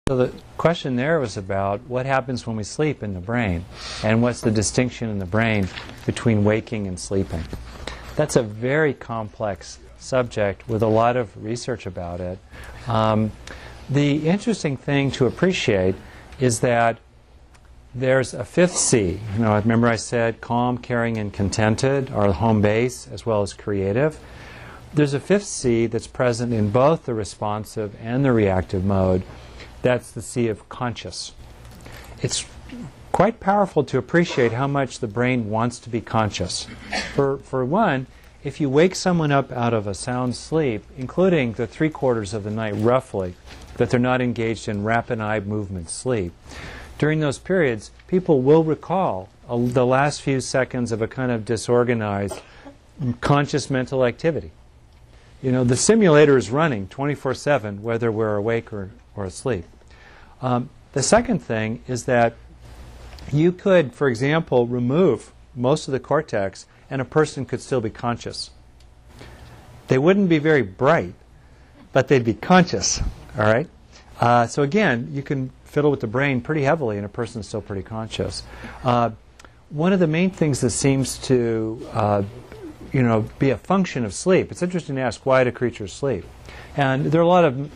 So the question there was about what happens when we sleep in the brain, and what's the distinction in the brain between waking and sleeping. That's a very complex subject with a lot of research about it. The interesting thing to appreciate is that there's a fifth C. Remember I said calm, caring, and contented are home base as well as creative. There's a fifth C that's present in both the responsive and the reactive mode. That's the C of conscious. It's quite powerful to appreciate how much the brain wants to be conscious. For one, if you wake someone up out of a sound sleep, including the 3/4 of the night roughly, that they're not engaged in rapid eye movement sleep, during those periods, people will recall the last few seconds of a kind of disorganized, conscious mental activity. The simulator is running 24/7, whether we're awake or asleep. The second thing is that you could, for example, remove most of the cortex and a person could still be conscious. They wouldn't be very bright, but they'd be conscious. All right? So again, you can fiddle with the brain pretty heavily and a person's still pretty conscious. One of the main things that seems to be a function of sleep, it's interesting to ask, why do creatures sleep? And there are a lot of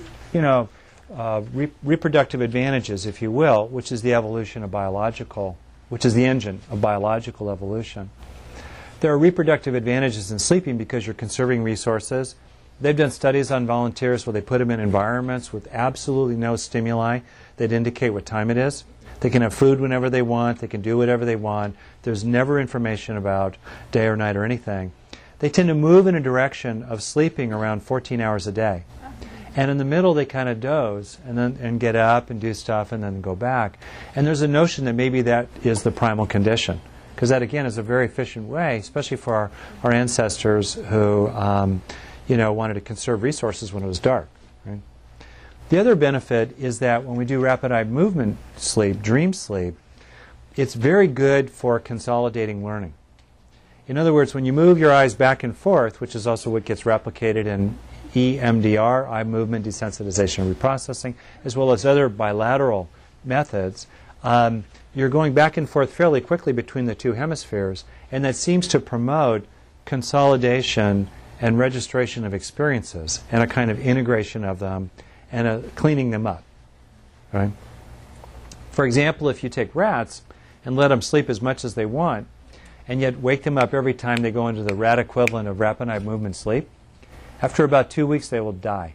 reproductive advantages, if you will, which is the evolution of which is the engine of biological evolution. There are reproductive advantages in sleeping because you're conserving resources. They've done studies on volunteers where they put them in environments with absolutely no stimuli that indicate what time it is. They can have food whenever they want. They can do whatever they want. There's never information about day or night or anything. They tend to move in a direction of sleeping around 14 hours a day. And in the middle, they kind of doze and get up and do stuff and then go back. And there's a notion that maybe that is the primal condition. Because that, again, is a very efficient way, especially for our ancestors who wanted to conserve resources when it was dark. Right? The other benefit is that when we do rapid eye movement sleep, dream sleep, it's very good for consolidating learning. In other words, when you move your eyes back and forth, which is also what gets replicated in EMDR, eye movement desensitization and reprocessing, as well as other bilateral methods, you're going back and forth fairly quickly between the two hemispheres, and that seems to promote consolidation and registration of experiences and a kind of integration of them and a cleaning them up. Right? For example, if you take rats and let them sleep as much as they want, and yet wake them up every time they go into the rat equivalent of rapid eye movement sleep, after about 2 weeks they will die.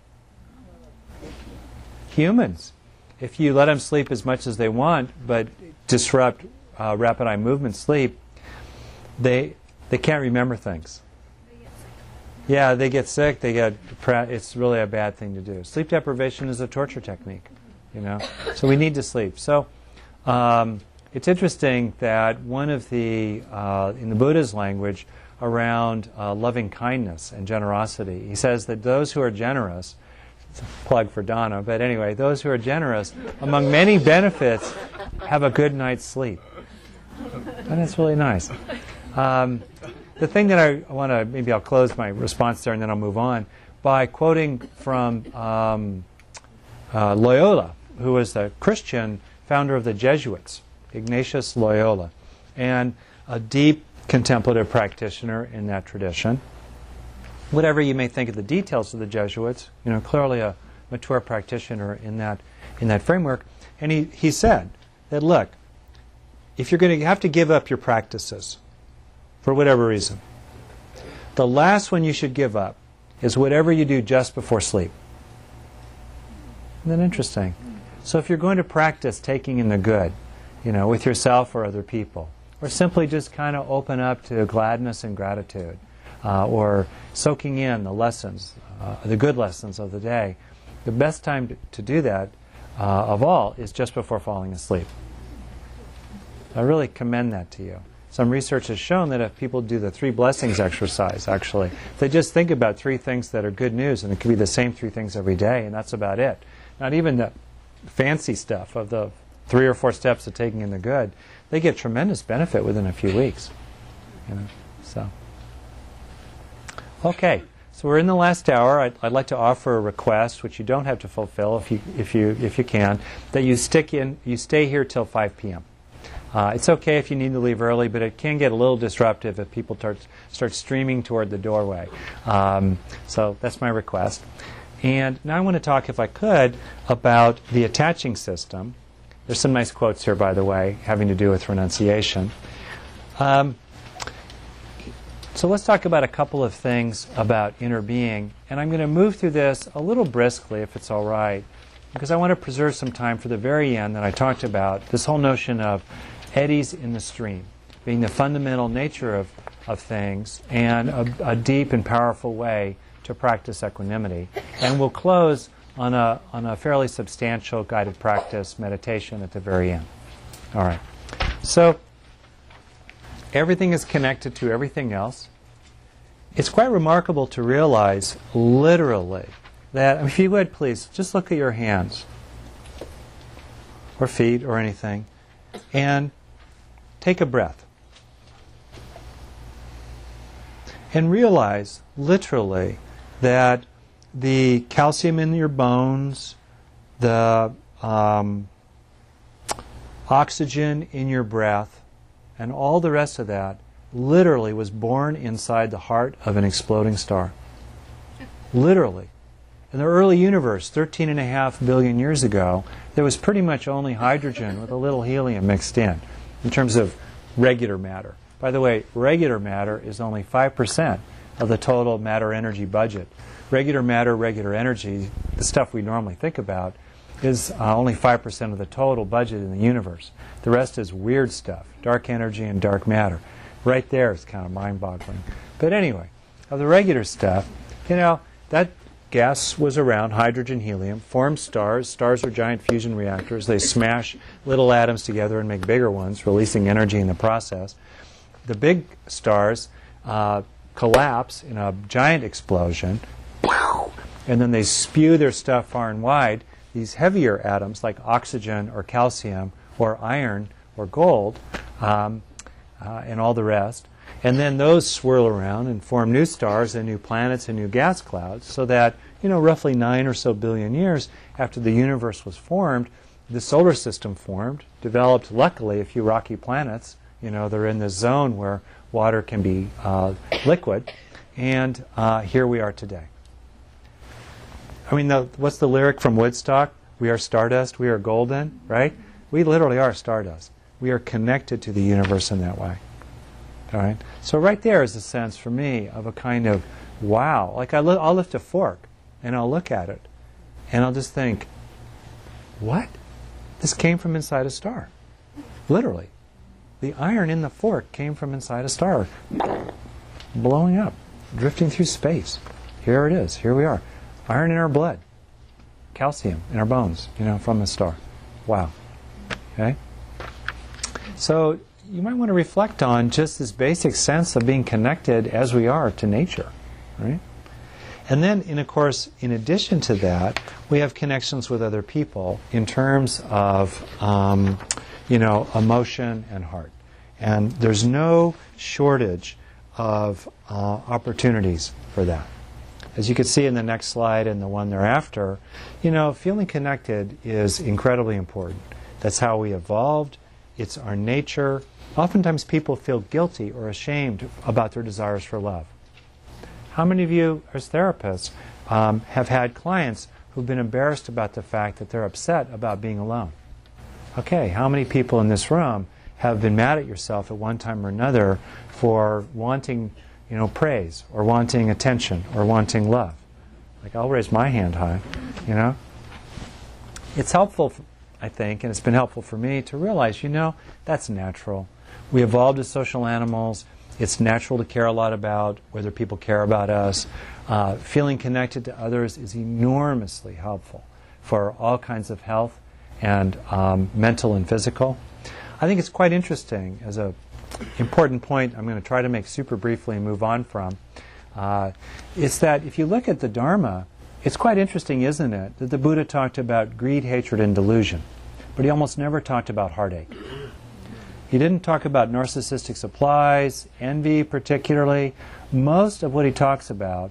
Humans, if you let them sleep as much as they want but disrupt rapid eye movement sleep, they can't remember things. Yeah, they get sick. It's really a bad thing to do. Sleep deprivation is a torture technique, So we need to sleep. So it's interesting that one of the in the Buddha's language around loving kindness and generosity, he says that those who are generous, it's a plug for Donna, but anyway, those who are generous, among many benefits, have a good night's sleep. And that's really nice. The thing that I want to, maybe I'll close my response there and then I'll move on, by quoting from Loyola, who was the Christian founder of the Jesuits, Ignatius Loyola, and a deep contemplative practitioner in that tradition. Whatever you may think of the details of the Jesuits, clearly a mature practitioner in that framework. And he said that, look, if you're going to have to give up your practices for whatever reason, the last one you should give up is whatever you do just before sleep. Isn't that interesting? So if you're going to practice taking in the good, with yourself or other people, or simply just kind of open up to gladness and gratitude, or soaking in the lessons, the good lessons of the day, the best time to do that of all is just before falling asleep. I really commend that to you. Some research has shown that if people do the 3 blessings exercise, actually, if they just think about 3 things that are good news, and it could be the same 3 things every day, and that's about it. Not even the fancy stuff of the 3 or 4 steps of taking in the good. They get tremendous benefit within a few weeks. So, okay. So we're in the last hour. I'd like to offer a request, which you don't have to fulfill if you can, that you stay here till 5 p.m. It's okay if you need to leave early, but it can get a little disruptive if people start streaming toward the doorway. So that's my request. And now I want to talk, if I could, about the attaching system. There's some nice quotes here, by the way, having to do with renunciation. So let's talk about a couple of things about inner being. And I'm going to move through this a little briskly, if it's all right, because I want to preserve some time for the very end that I talked about, this whole notion of eddies in the stream being the fundamental nature of things and a deep and powerful way to practice equanimity. And we'll close on a fairly substantial guided practice meditation at the very end. All right. So everything is connected to everything else. It's quite remarkable to realize, literally, that, if you would please, just look at your hands or feet or anything and take a breath. And realize, literally, that the calcium in your bones, the oxygen in your breath, and all the rest of that literally was born inside the heart of an exploding star. Literally. In the early universe, 13.5 billion years ago, there was pretty much only hydrogen with a little helium mixed in terms of regular matter. By the way, regular matter is only 5% of the total matter-energy budget. Regular matter, regular energy, the stuff we normally think about, is only 5% of the total budget in the universe. The rest is weird stuff, dark energy and dark matter. Right there is kind of mind-boggling. But anyway, of the regular stuff, that gas was around, hydrogen, helium, formed stars. Stars are giant fusion reactors. They smash little atoms together and make bigger ones, releasing energy in the process. The big stars collapse in a giant explosion, and then they spew their stuff far and wide. These heavier atoms, like oxygen or calcium or iron or gold, and all the rest. And then those swirl around and form new stars and new planets and new gas clouds, so that, roughly 9 or so billion years after the universe was formed, the solar system formed, developed, luckily, a few rocky planets. They're in this zone where water can be liquid. And here we are today. What's the lyric from Woodstock? We are stardust, we are golden, right? We literally are stardust. We are connected to the universe in that way. All right? So right there is a sense for me of a kind of wow. Like I'll lift a fork and I'll look at it and I'll just think, what? This came from inside a star. Literally. The iron in the fork came from inside a star. Blowing up. Drifting through space. Here it is. Here we are. Iron in our blood. Calcium in our bones, from a star. Wow. Okay? So you might want to reflect on just this basic sense of being connected as we are to nature, right? And then, of course, in addition to that, we have connections with other people in terms of, emotion and heart. And there's no shortage of opportunities for that. As you can see in the next slide and the one thereafter, feeling connected is incredibly important. That's how we evolved. It's our nature. Oftentimes people feel guilty or ashamed about their desires for love. How many of you, as therapists, have had clients who've been embarrassed about the fact that they're upset about being alone? Okay, how many people in this room have been mad at yourself at one time or another for wanting, praise or wanting attention or wanting love? Like, I'll raise my hand high, It's helpful, I think, and it's been helpful for me to realize, that's natural. We evolved as social animals. It's natural to care a lot about whether people care about us. Feeling connected to others is enormously helpful for all kinds of health and mental and physical. I think it's quite interesting as an important point I'm going to try to make super briefly and move on from. It's that if you look at the Dharma, it's quite interesting, isn't it, that the Buddha talked about greed, hatred, and delusion, but he almost never talked about heartache. He didn't talk about narcissistic supplies, envy particularly. Most of what he talks about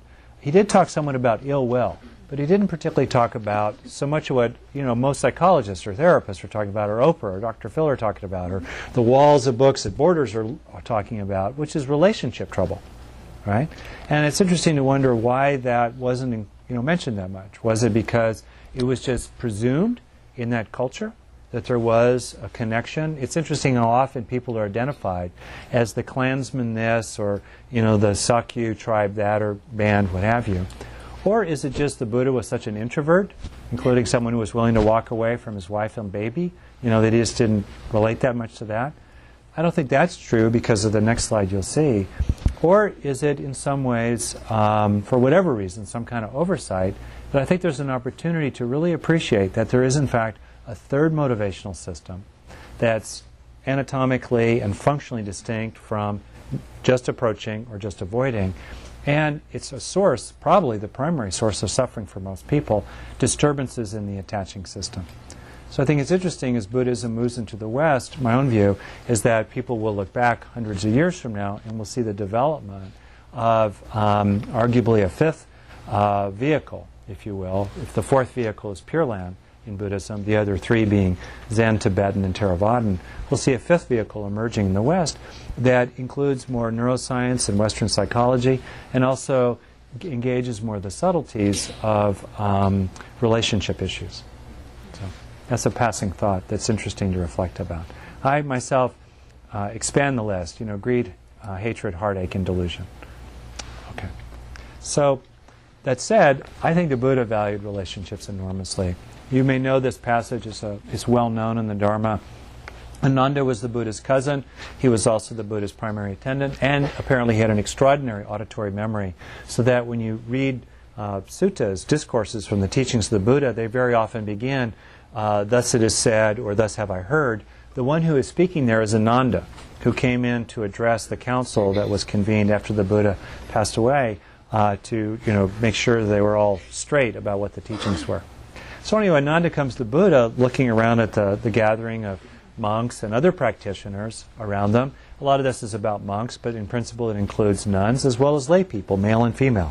he did talk somewhat about ill will, but he didn't particularly talk about so much of what most psychologists or therapists are talking about, or Oprah or Dr. Phil are talking about, or the walls of books that Borders are talking about, which is relationship trouble, right? And it's interesting to wonder why that wasn't mentioned that much. Was it because it was just presumed in that culture that there was a connection? It's interesting how often people are identified as the Klansman this, or the Sakya tribe that, or band, what have you. Or is it just the Buddha was such an introvert, including someone who was willing to walk away from his wife and baby, that he just didn't relate that much to that? I don't think that's true because of the next slide you'll see. Or is it in some ways, for whatever reason, some kind of oversight, that I think there's an opportunity to really appreciate that there is in fact a third motivational system that's anatomically and functionally distinct from just approaching or just avoiding. And it's a source, probably the primary source of suffering for most people, disturbances in the attaching system. So I think it's interesting as Buddhism moves into the West, my own view is that people will look back hundreds of years from now and will see the development of arguably a fifth vehicle, if you will. If the fourth vehicle is Pure Land in Buddhism, the other three being Zen, Tibetan, and Theravadan, we'll see a fifth vehicle emerging in the West that includes more neuroscience and Western psychology, and also engages more the subtleties of relationship issues. So that's a passing thought that's interesting to reflect about. I myself expand the list, greed, hatred, heartache, and delusion. Okay. So that said, I think the Buddha valued relationships enormously. You may know this passage is well known in the Dharma. Ananda was the Buddha's cousin. He was also the Buddha's primary attendant, and apparently he had an extraordinary auditory memory, so that when you read suttas, discourses from the teachings of the Buddha, they very often begin, thus it is said, or thus have I heard. The one who is speaking there is Ananda, who came in to address the council that was convened after the Buddha passed away, to make sure they were all straight about what the teachings were. So anyway, Ananda comes to Buddha looking around at the gathering of monks and other practitioners around them. A lot of this is about monks, but in principle it includes nuns as well as lay people, male and female.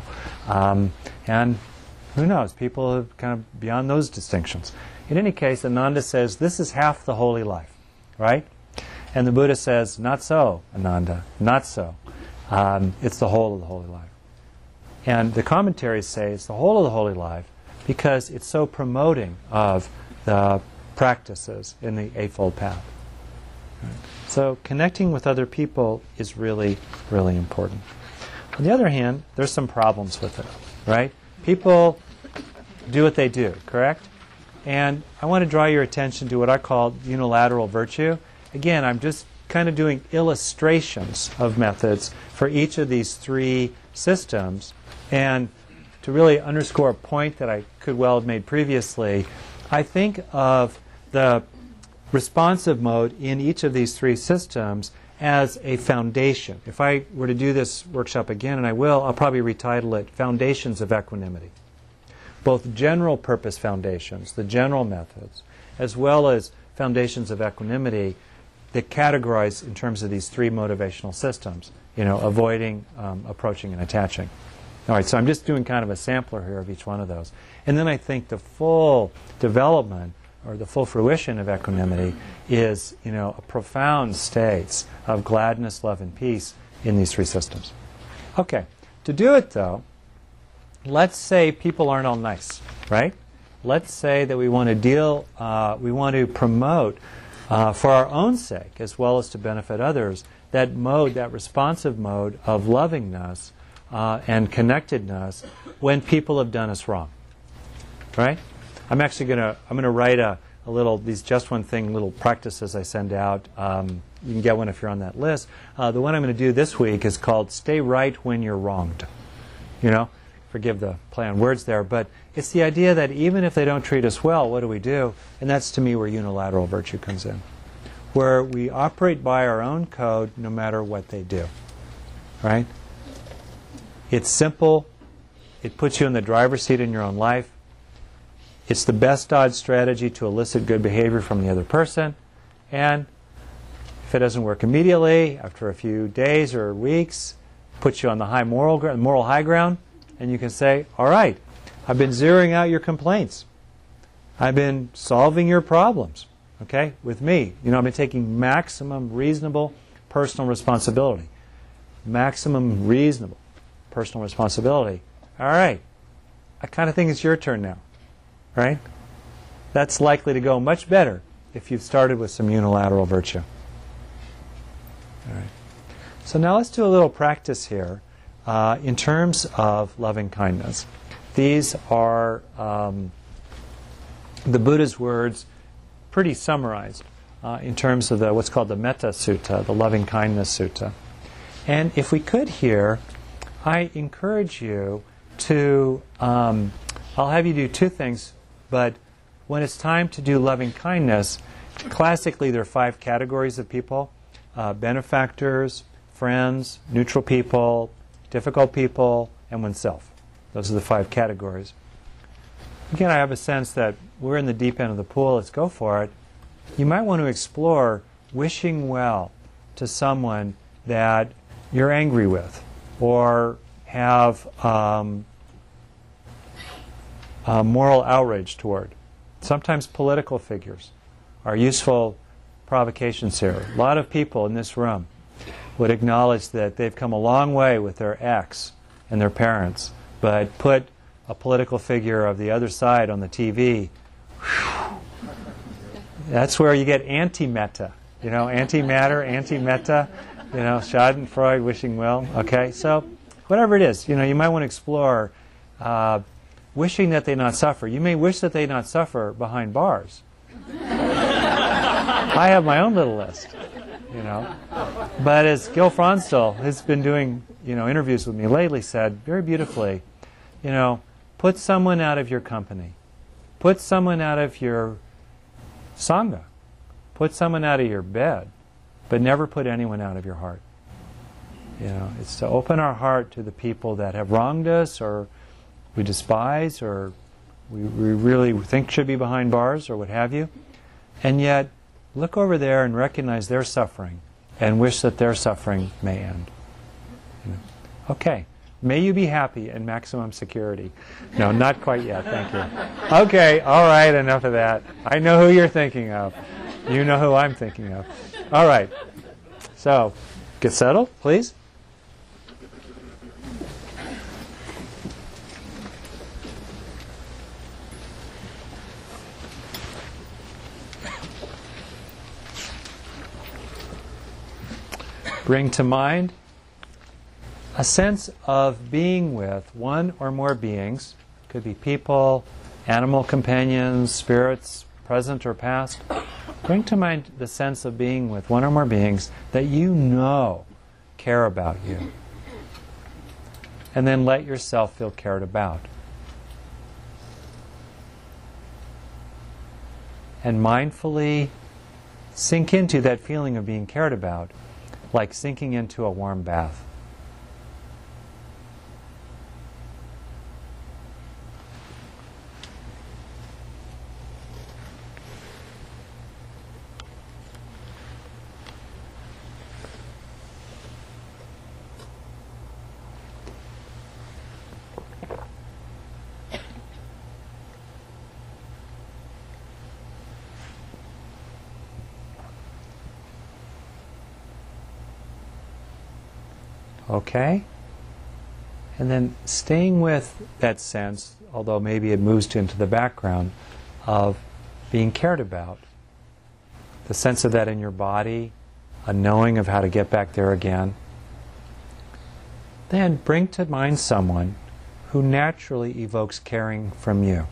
And who knows, people are kind of beyond those distinctions. In any case, Ananda says, this is half the holy life, right? And the Buddha says, not so, Ananda, not so. It's the whole of the holy life. And the commentaries say it's the whole of the holy life because it's so promoting of the practices in the Eightfold Path. Right? So connecting with other people is really, really important. On the other hand, there's some problems with it, right? People do what they do, correct? And I want to draw your attention to what I call unilateral virtue. Again, I'm just kind of doing illustrations of methods for each of these three systems. And to really underscore a point that I could well have made previously, I think of the responsive mode in each of these three systems as a foundation. If I were to do this workshop again, and I will, I'll probably retitle it Foundations of Equanimity. Both general purpose foundations, the general methods, as well as foundations of equanimity that categorize in terms of these three motivational systems, avoiding, approaching, and attaching. All right, so I'm just doing kind of a sampler here of each one of those. And then I think the full development or the full fruition of equanimity is, a profound states of gladness, love, and peace in these three systems. Okay, to do it though, let's say people aren't all nice, right? Let's say that we want to promote for our own sake, as well as to benefit others, that mode, that responsive mode of lovingness and connectedness when people have done us wrong, right? I'm actually going to write a little, these Just One Thing little practices I send out. You can get one if you're on that list. The one I'm going to do this week is called Stay Right When You're Wronged. Forgive the play on words there, but it's the idea that even if they don't treat us well, what do? And that's to me where unilateral virtue comes in. Where we operate by our own code no matter what they do. Right? It's simple. It puts you in the driver's seat in your own life. It's the best odds strategy to elicit good behavior from the other person. And if it doesn't work immediately, after a few days or weeks, puts you on the moral high ground, And you can say, all right, I've been zeroing out your complaints. I've been solving your problems, okay, with me. I've been taking maximum reasonable personal responsibility. Maximum reasonable personal responsibility. All right, I kind of think it's your turn now, right? That's likely to go much better if you've started with some unilateral virtue. All right. So now let's do a little practice here in terms of loving kindness. These are the Buddha's words, pretty summarized in terms of what's called the Metta Sutta, the Loving Kindness Sutta. And if we could here, I encourage you to, I'll have you do two things, but when it's time to do loving kindness, classically there are 5 categories of people: benefactors, friends, neutral people, difficult people, and oneself. Those are the 5 categories. Again, I have a sense that we're in the deep end of the pool. Let's go for it. You might want to explore wishing well to someone that you're angry with or have moral outrage toward. Sometimes political figures are useful provocations here. A lot of people in this room would acknowledge that they've come a long way with their ex and their parents, but put a political figure of the other side on the TV. That's where you get anti-metta. Anti-matter, anti-metta, Schadenfreude, wishing well. Okay, so whatever it is, you might want to explore wishing that they not suffer. You may wish that they not suffer behind bars. I have my own little list, But as Gil Fronsdal has been doing, interviews with me lately, said very beautifully, put someone out of your company. Put someone out of your sangha. Put someone out of your bed. But never put anyone out of your heart. It's to open our heart to the people that have wronged us or we despise or we really think should be behind bars or what have you. And yet, look over there and recognize their suffering and wish that their suffering may end. Okay. May you be happy in maximum security. No, not quite yet. Thank you. Okay. All right. Enough of that. I know who you're thinking of. You know who I'm thinking of. All right. So, get settled, please. Bring to mind a sense of being with one or more beings. Could be people, animal companions, spirits, present or past. Bring to mind the sense of being with one or more beings that care about you. And then let yourself feel cared about. And mindfully sink into that feeling of being cared about, like sinking into a warm bath. Okay? And then staying with that sense, although maybe it moves into the background, of being cared about. The sense of that in your body, a knowing of how to get back there again. Then bring to mind someone who naturally evokes caring from you.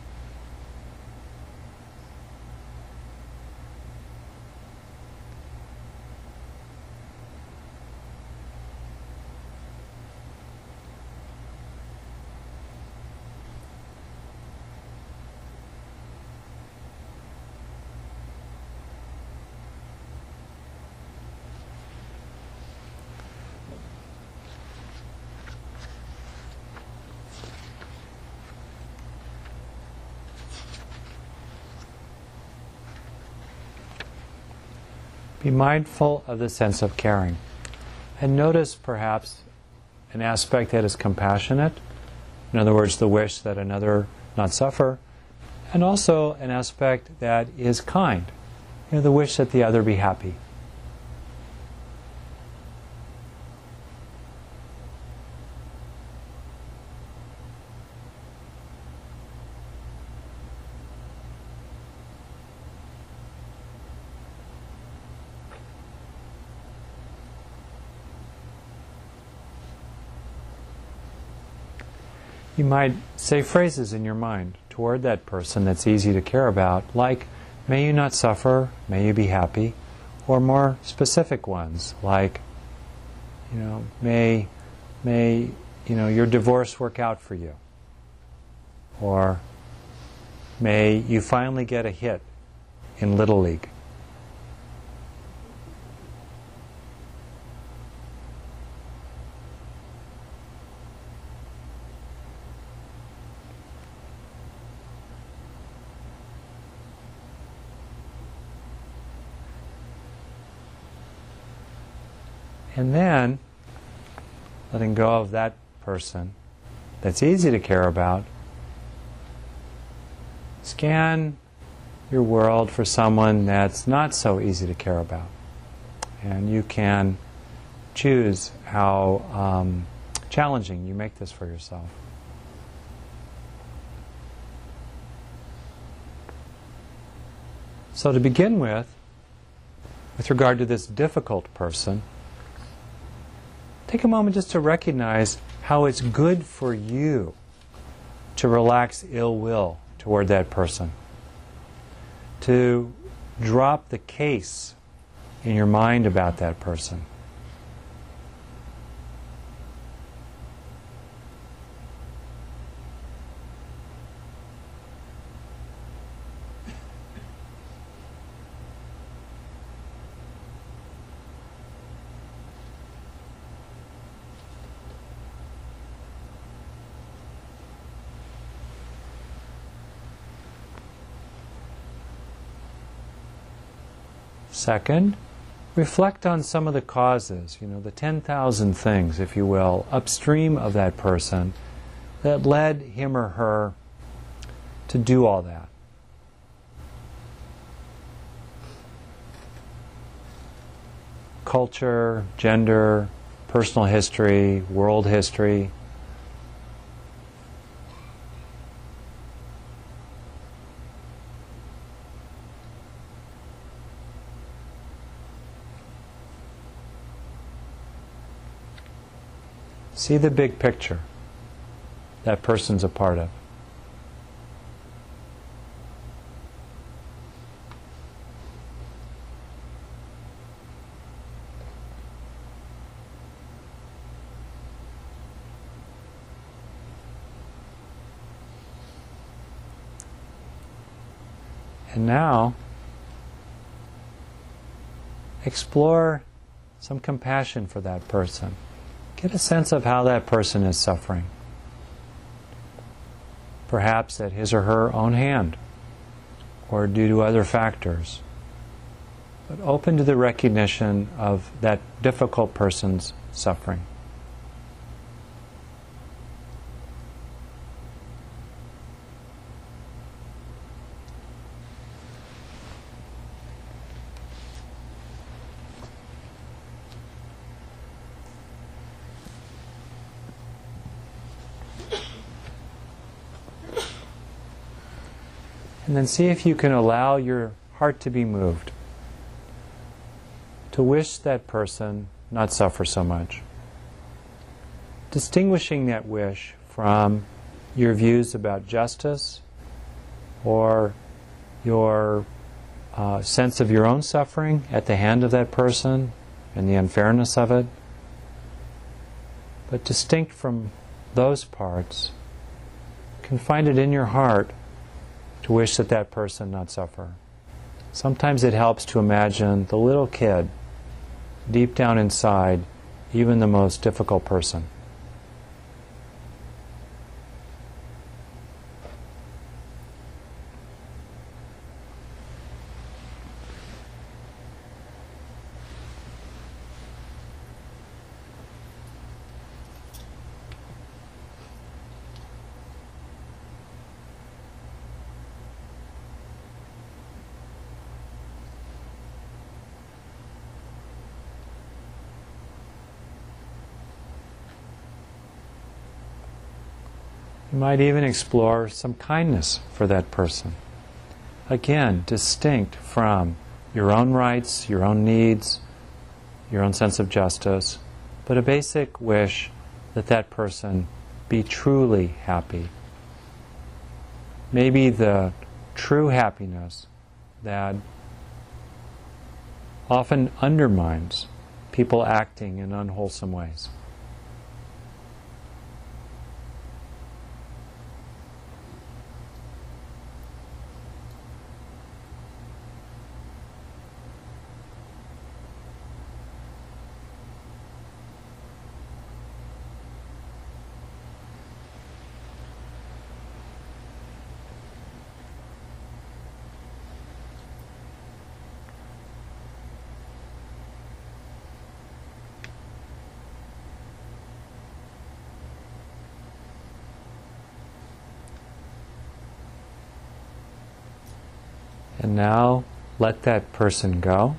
Be mindful of the sense of caring. And notice perhaps an aspect that is compassionate In other words, the wish that another not suffer, and also an aspect that is kind, the wish that the other be happy. You might say phrases in your mind toward that person that's easy to care about, like, may you not suffer, may you be happy, or more specific ones, like, may your divorce work out for you, or may you finally get a hit in Little League. And then, letting go of that person that's easy to care about, scan your world for someone that's not so easy to care about. And you can choose how challenging you make this for yourself. So to begin with regard to this difficult person, take a moment just to recognize how it's good for you to relax ill will toward that person. To drop the case in your mind about that person. Second, reflect on some of the causes, the 10,000 things, if you will, upstream of that person that led him or her to do all that. Culture, gender, personal history, world history. See the big picture that person's a part of. And now, explore some compassion for that person. Get a sense of how that person is suffering. Perhaps at his or her own hand, or due to other factors. But open to the recognition of that difficult person's suffering. And then see if you can allow your heart to be moved, to wish that person not suffer so much. Distinguishing that wish from your views about justice or your sense of your own suffering at the hand of that person and the unfairness of it. But distinct from those parts, you can find it in your heart to wish that that person not suffer. Sometimes it helps to imagine the little kid deep down inside, even the most difficult person. You might even explore some kindness for that person. Again, distinct from your own rights, your own needs, your own sense of justice, but a basic wish that that person be truly happy. Maybe the true happiness that often undermines people acting in unwholesome ways. And now let that person go.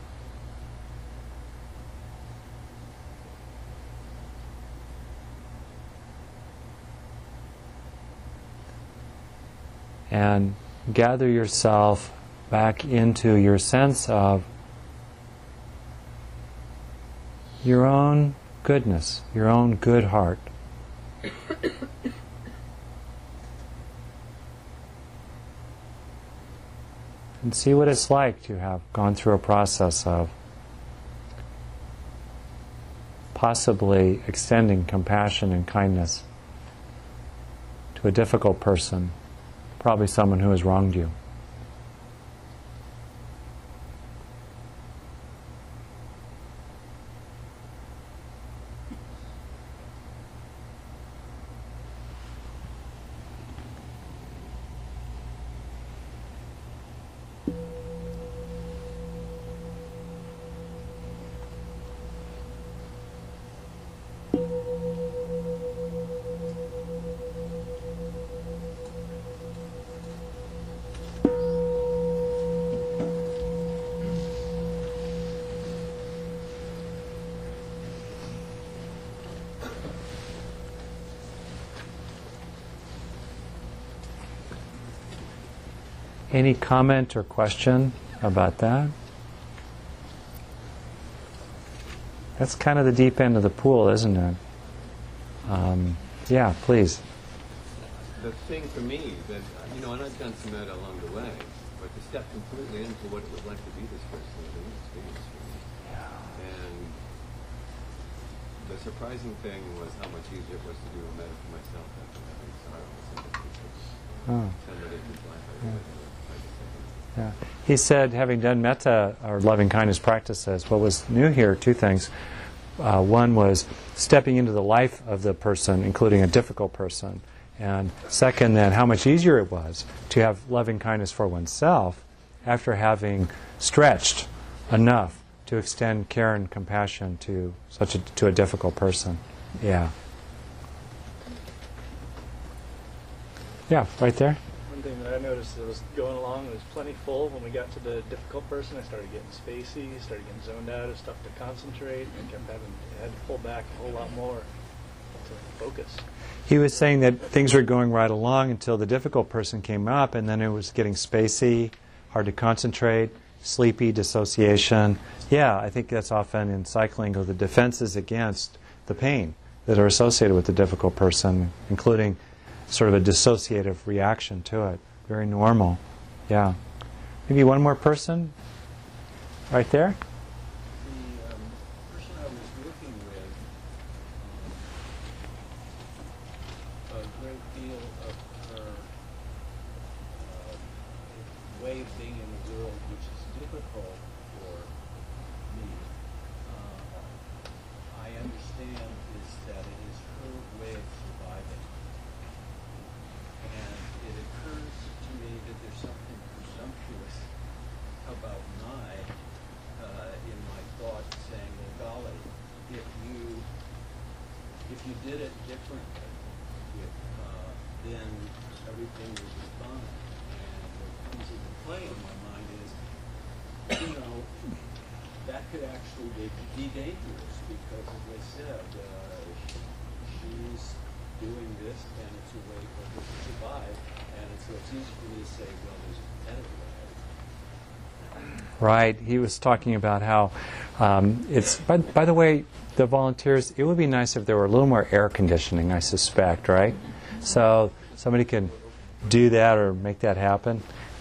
And gather yourself back into your sense of your own goodness, your own good heart. And see what it's like to have gone through a process of possibly extending compassion and kindness to a difficult person, probably someone who has wronged you. Any comment or question about that? That's kind of the deep end of the pool, isn't it? Yeah, please. The thing for me that, and I've done some metta along the way, but to step completely into what it was like to be this person was a new experience for me. Yeah. And the surprising thing was how much easier it was to do a metta for myself after having sorrow and sympathy. Yeah. He said, having done metta or loving kindness practices, what was new here, two things. One was stepping into the life of the person, including a difficult person. And second, then, how much easier it was to have loving kindness for oneself after having stretched enough to extend care and compassion to a difficult person. Yeah. Yeah, right there. One thing that I noticed that was going along, it was plenty full. When we got to the difficult person, I started getting spacey, started getting zoned out, it was tough to concentrate, and I had to pull back a whole lot more to focus. He was saying that things were going right along until the difficult person came up, and then it was getting spacey, hard to concentrate, sleepy, dissociation. Yeah, I think that's often in cycling the defenses against the pain that are associated with the difficult person, including sort of a dissociative reaction to it. Very normal. Yeah. Maybe one more person? Right there? The person I was working with, a great deal of her way of being in the world, which is difficult for me, I understand is that it is her way of surviving. And it occurs to me that there's something presumptuous about in my thought saying, well, golly, if you did it differently, then everything would be fine. And what comes into play in my mind is, that could actually be dangerous because, as I said, she's doing this, and it's a way for us to survive. And so it's easy for me to say, well, there's a tentative way. Right. He was talking about how it's, by the way, the volunteers, it would be nice if there were a little more air conditioning, I suspect, right? So somebody can do that or make that happen.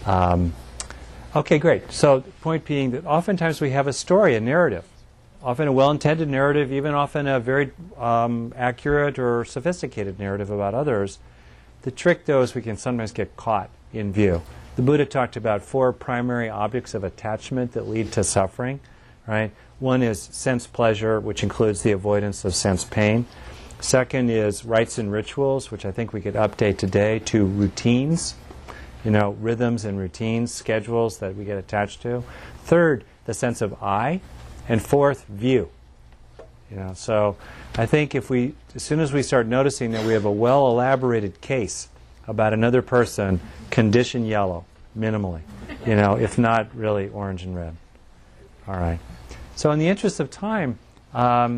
Okay, great. So the point being that oftentimes we have a story, a narrative, often a well-intended narrative, even often a very accurate or sophisticated narrative about others. The trick, though, is we can sometimes get caught in view. The Buddha talked about 4 primary objects of attachment that lead to suffering, right? One is sense pleasure, which includes the avoidance of sense pain. Second is rites and rituals, which I think we could update today to routines, rhythms and routines, schedules that we get attached to. Third, the sense of I. And fourth, view. So I think as soon as we start noticing that we have a well-elaborated case about another person, condition yellow, minimally, if not really orange and red. All right. So in the interest of time, I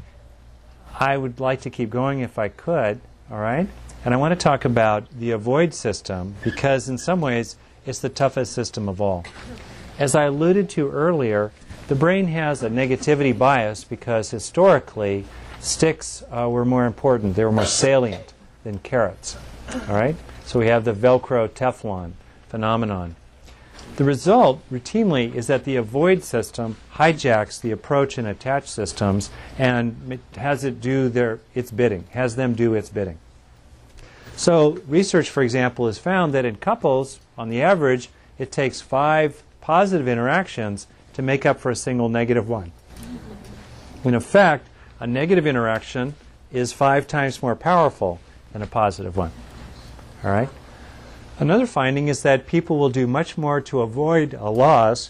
would like to keep going if I could, all right? And I want to talk about the avoid system because in some ways it's the toughest system of all. As I alluded to earlier, the brain has a negativity bias because historically sticks were more important. They were more salient than carrots, all right? So we have the Velcro Teflon phenomenon. The result, routinely, is that the avoid system hijacks the approach and attach systems and has it do its bidding, has them do its bidding. So research, for example, has found that in couples, on the average, it takes 5 positive interactions to make up for a single negative one. In effect, a negative interaction is 5 times more powerful than a positive one. All right? Another finding is that people will do much more to avoid a loss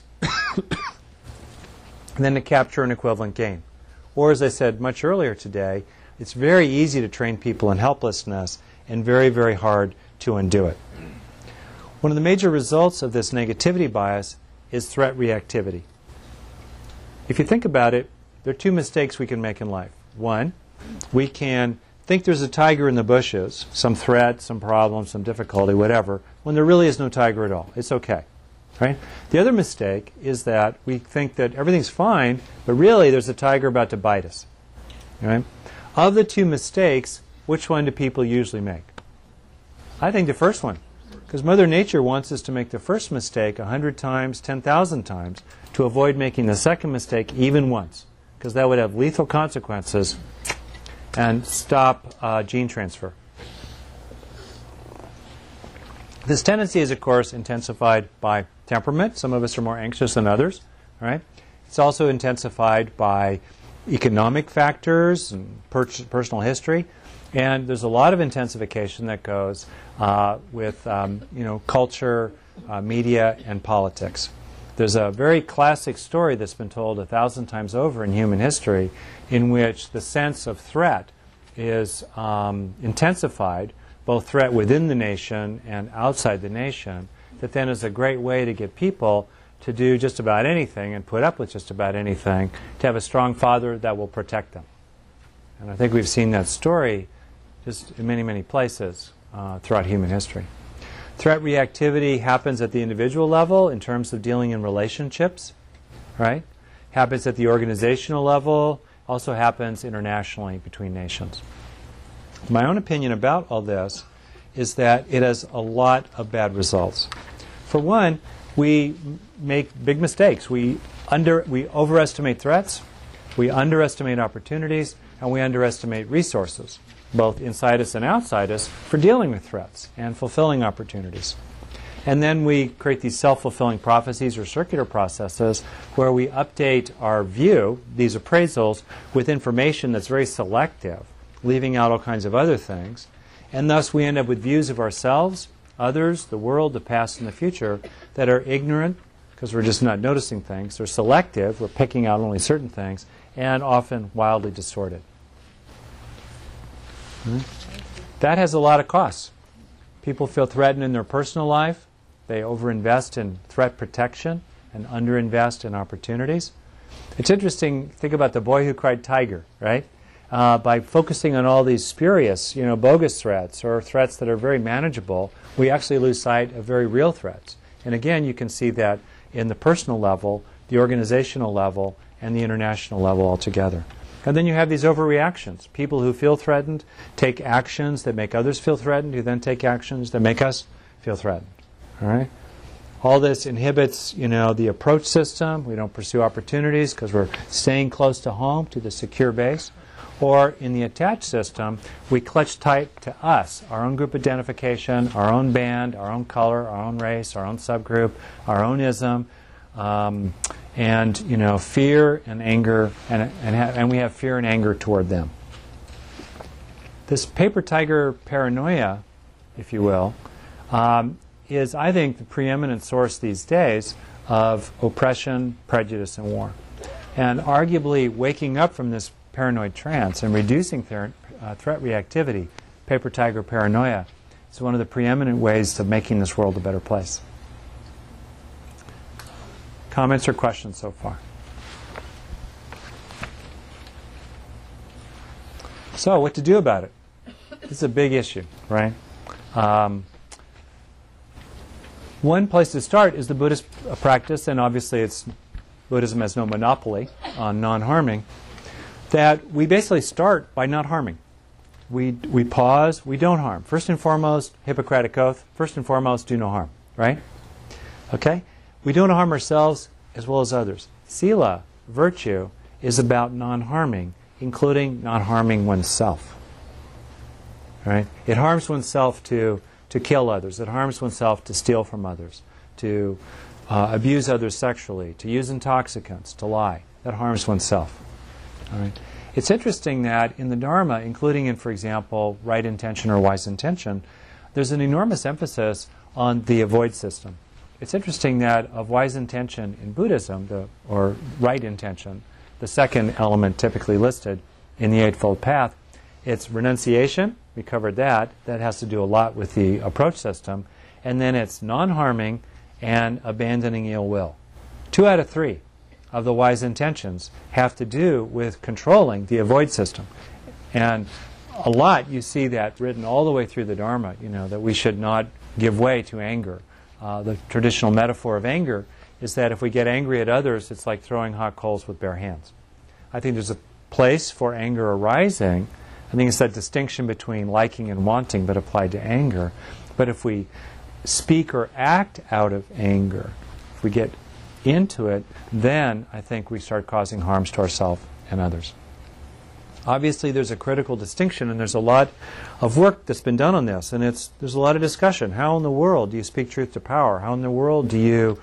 than to capture an equivalent gain. Or, as I said much earlier today, it's very easy to train people in helplessness and very, very hard to undo it. One of the major results of this negativity bias is threat reactivity. If you think about it, there are 2 mistakes we can make in life. One, we can think there's a tiger in the bushes, some threat, some problem, some difficulty, whatever, when there really is no tiger at all. It's okay. Right? The other mistake is that we think that everything's fine, but really there's a tiger about to bite us. Right? Of the 2 mistakes, which one do people usually make? I think the first one. Because Mother Nature wants us to make the first mistake 100 times, 10,000 times, to avoid making the second mistake even once. Because that would have lethal consequences and stop gene transfer. This tendency is, of course, intensified by temperament. Some of us are more anxious than others. Right? It's also intensified by economic factors and personal history. And there's a lot of intensification that goes with culture, media, and politics. There's a very classic story that's been told 1,000 times over in human history in which the sense of threat is intensified, both threat within the nation and outside the nation, that then is a great way to get people to do just about anything and put up with just about anything, to have a strong father that will protect them. And I think we've seen that story just in many, many places throughout human history. Threat reactivity happens at the individual level in terms of dealing in relationships, right? Happens at the organizational level, also happens internationally between nations. My own opinion about all this is that it has a lot of bad results. For one, we make big mistakes. We overestimate threats, we underestimate opportunities, and we underestimate resources, both inside us and outside us, for dealing with threats and fulfilling opportunities. And then we create these self-fulfilling prophecies or circular processes where we update our view, these appraisals, with information that's very selective, leaving out all kinds of other things. And thus we end up with views of ourselves, others, the world, the past, and the future that are ignorant, because we're just not noticing things. They're selective, we're picking out only certain things, and often wildly distorted. That has a lot of costs. People feel threatened in their personal life. They overinvest in threat protection and underinvest in opportunities. It's interesting, think about the boy who cried tiger, right? by focusing on all these spurious, bogus threats or threats that are very manageable, we actually lose sight of very real threats. And again, you can see that in the personal level, the organizational level, and the international level altogether. And then you have these overreactions. People who feel threatened take actions that make others feel threatened, who then take actions that make us feel threatened. All right? All this inhibits, the approach system. We don't pursue opportunities because we're staying close to home, to the secure base. Or in the attached system, we clutch tight to us, our own group identification, our own band, our own color, our own race, our own subgroup, our own ism, and fear and anger, and we have fear and anger toward them. This paper tiger paranoia, if you will, is, I think, the preeminent source these days of oppression, prejudice, and war. And arguably waking up from this paranoid trance and reducing threat reactivity, paper tiger paranoia, is one of the preeminent ways of making this world a better place. Comments or questions so far? So, what to do about it? This is a big issue, right? One place to start is the Buddhist practice, and obviously Buddhism has no monopoly on non-harming, that we basically start by not harming. We pause, we don't harm. First and foremost, Hippocratic Oath, first and foremost, do no harm, right? Okay? We don't harm ourselves as well as others. Sila, virtue, is about non-harming, including not harming oneself. Right? It harms oneself to kill others. It harms oneself to steal from others, to abuse others sexually, to use intoxicants, to lie. That harms oneself. All right? It's interesting that in the Dharma, including in, for example, right intention or wise intention, there's an enormous emphasis on the avoid system. It's interesting that of wise intention in Buddhism, or right intention, the second element typically listed in the Eightfold Path, it's renunciation. We covered that. That has to do a lot with the approach system. And then it's non-harming and abandoning ill will. 2 out of 3 of the wise intentions have to do with controlling the avoid system. And a lot, you see that written all the way through the Dharma, that we should not give way to anger. The traditional metaphor of anger is that if we get angry at others, it's like throwing hot coals with bare hands. I think there's a place for anger arising. I think it's that distinction between liking and wanting, but applied to anger. But if we speak or act out of anger, if we get into it, then I think we start causing harms to ourselves and others. Obviously, there's a critical distinction, and there's a lot of work that's been done on this, and there's a lot of discussion. How in the world do you speak truth to power? How in the world do you,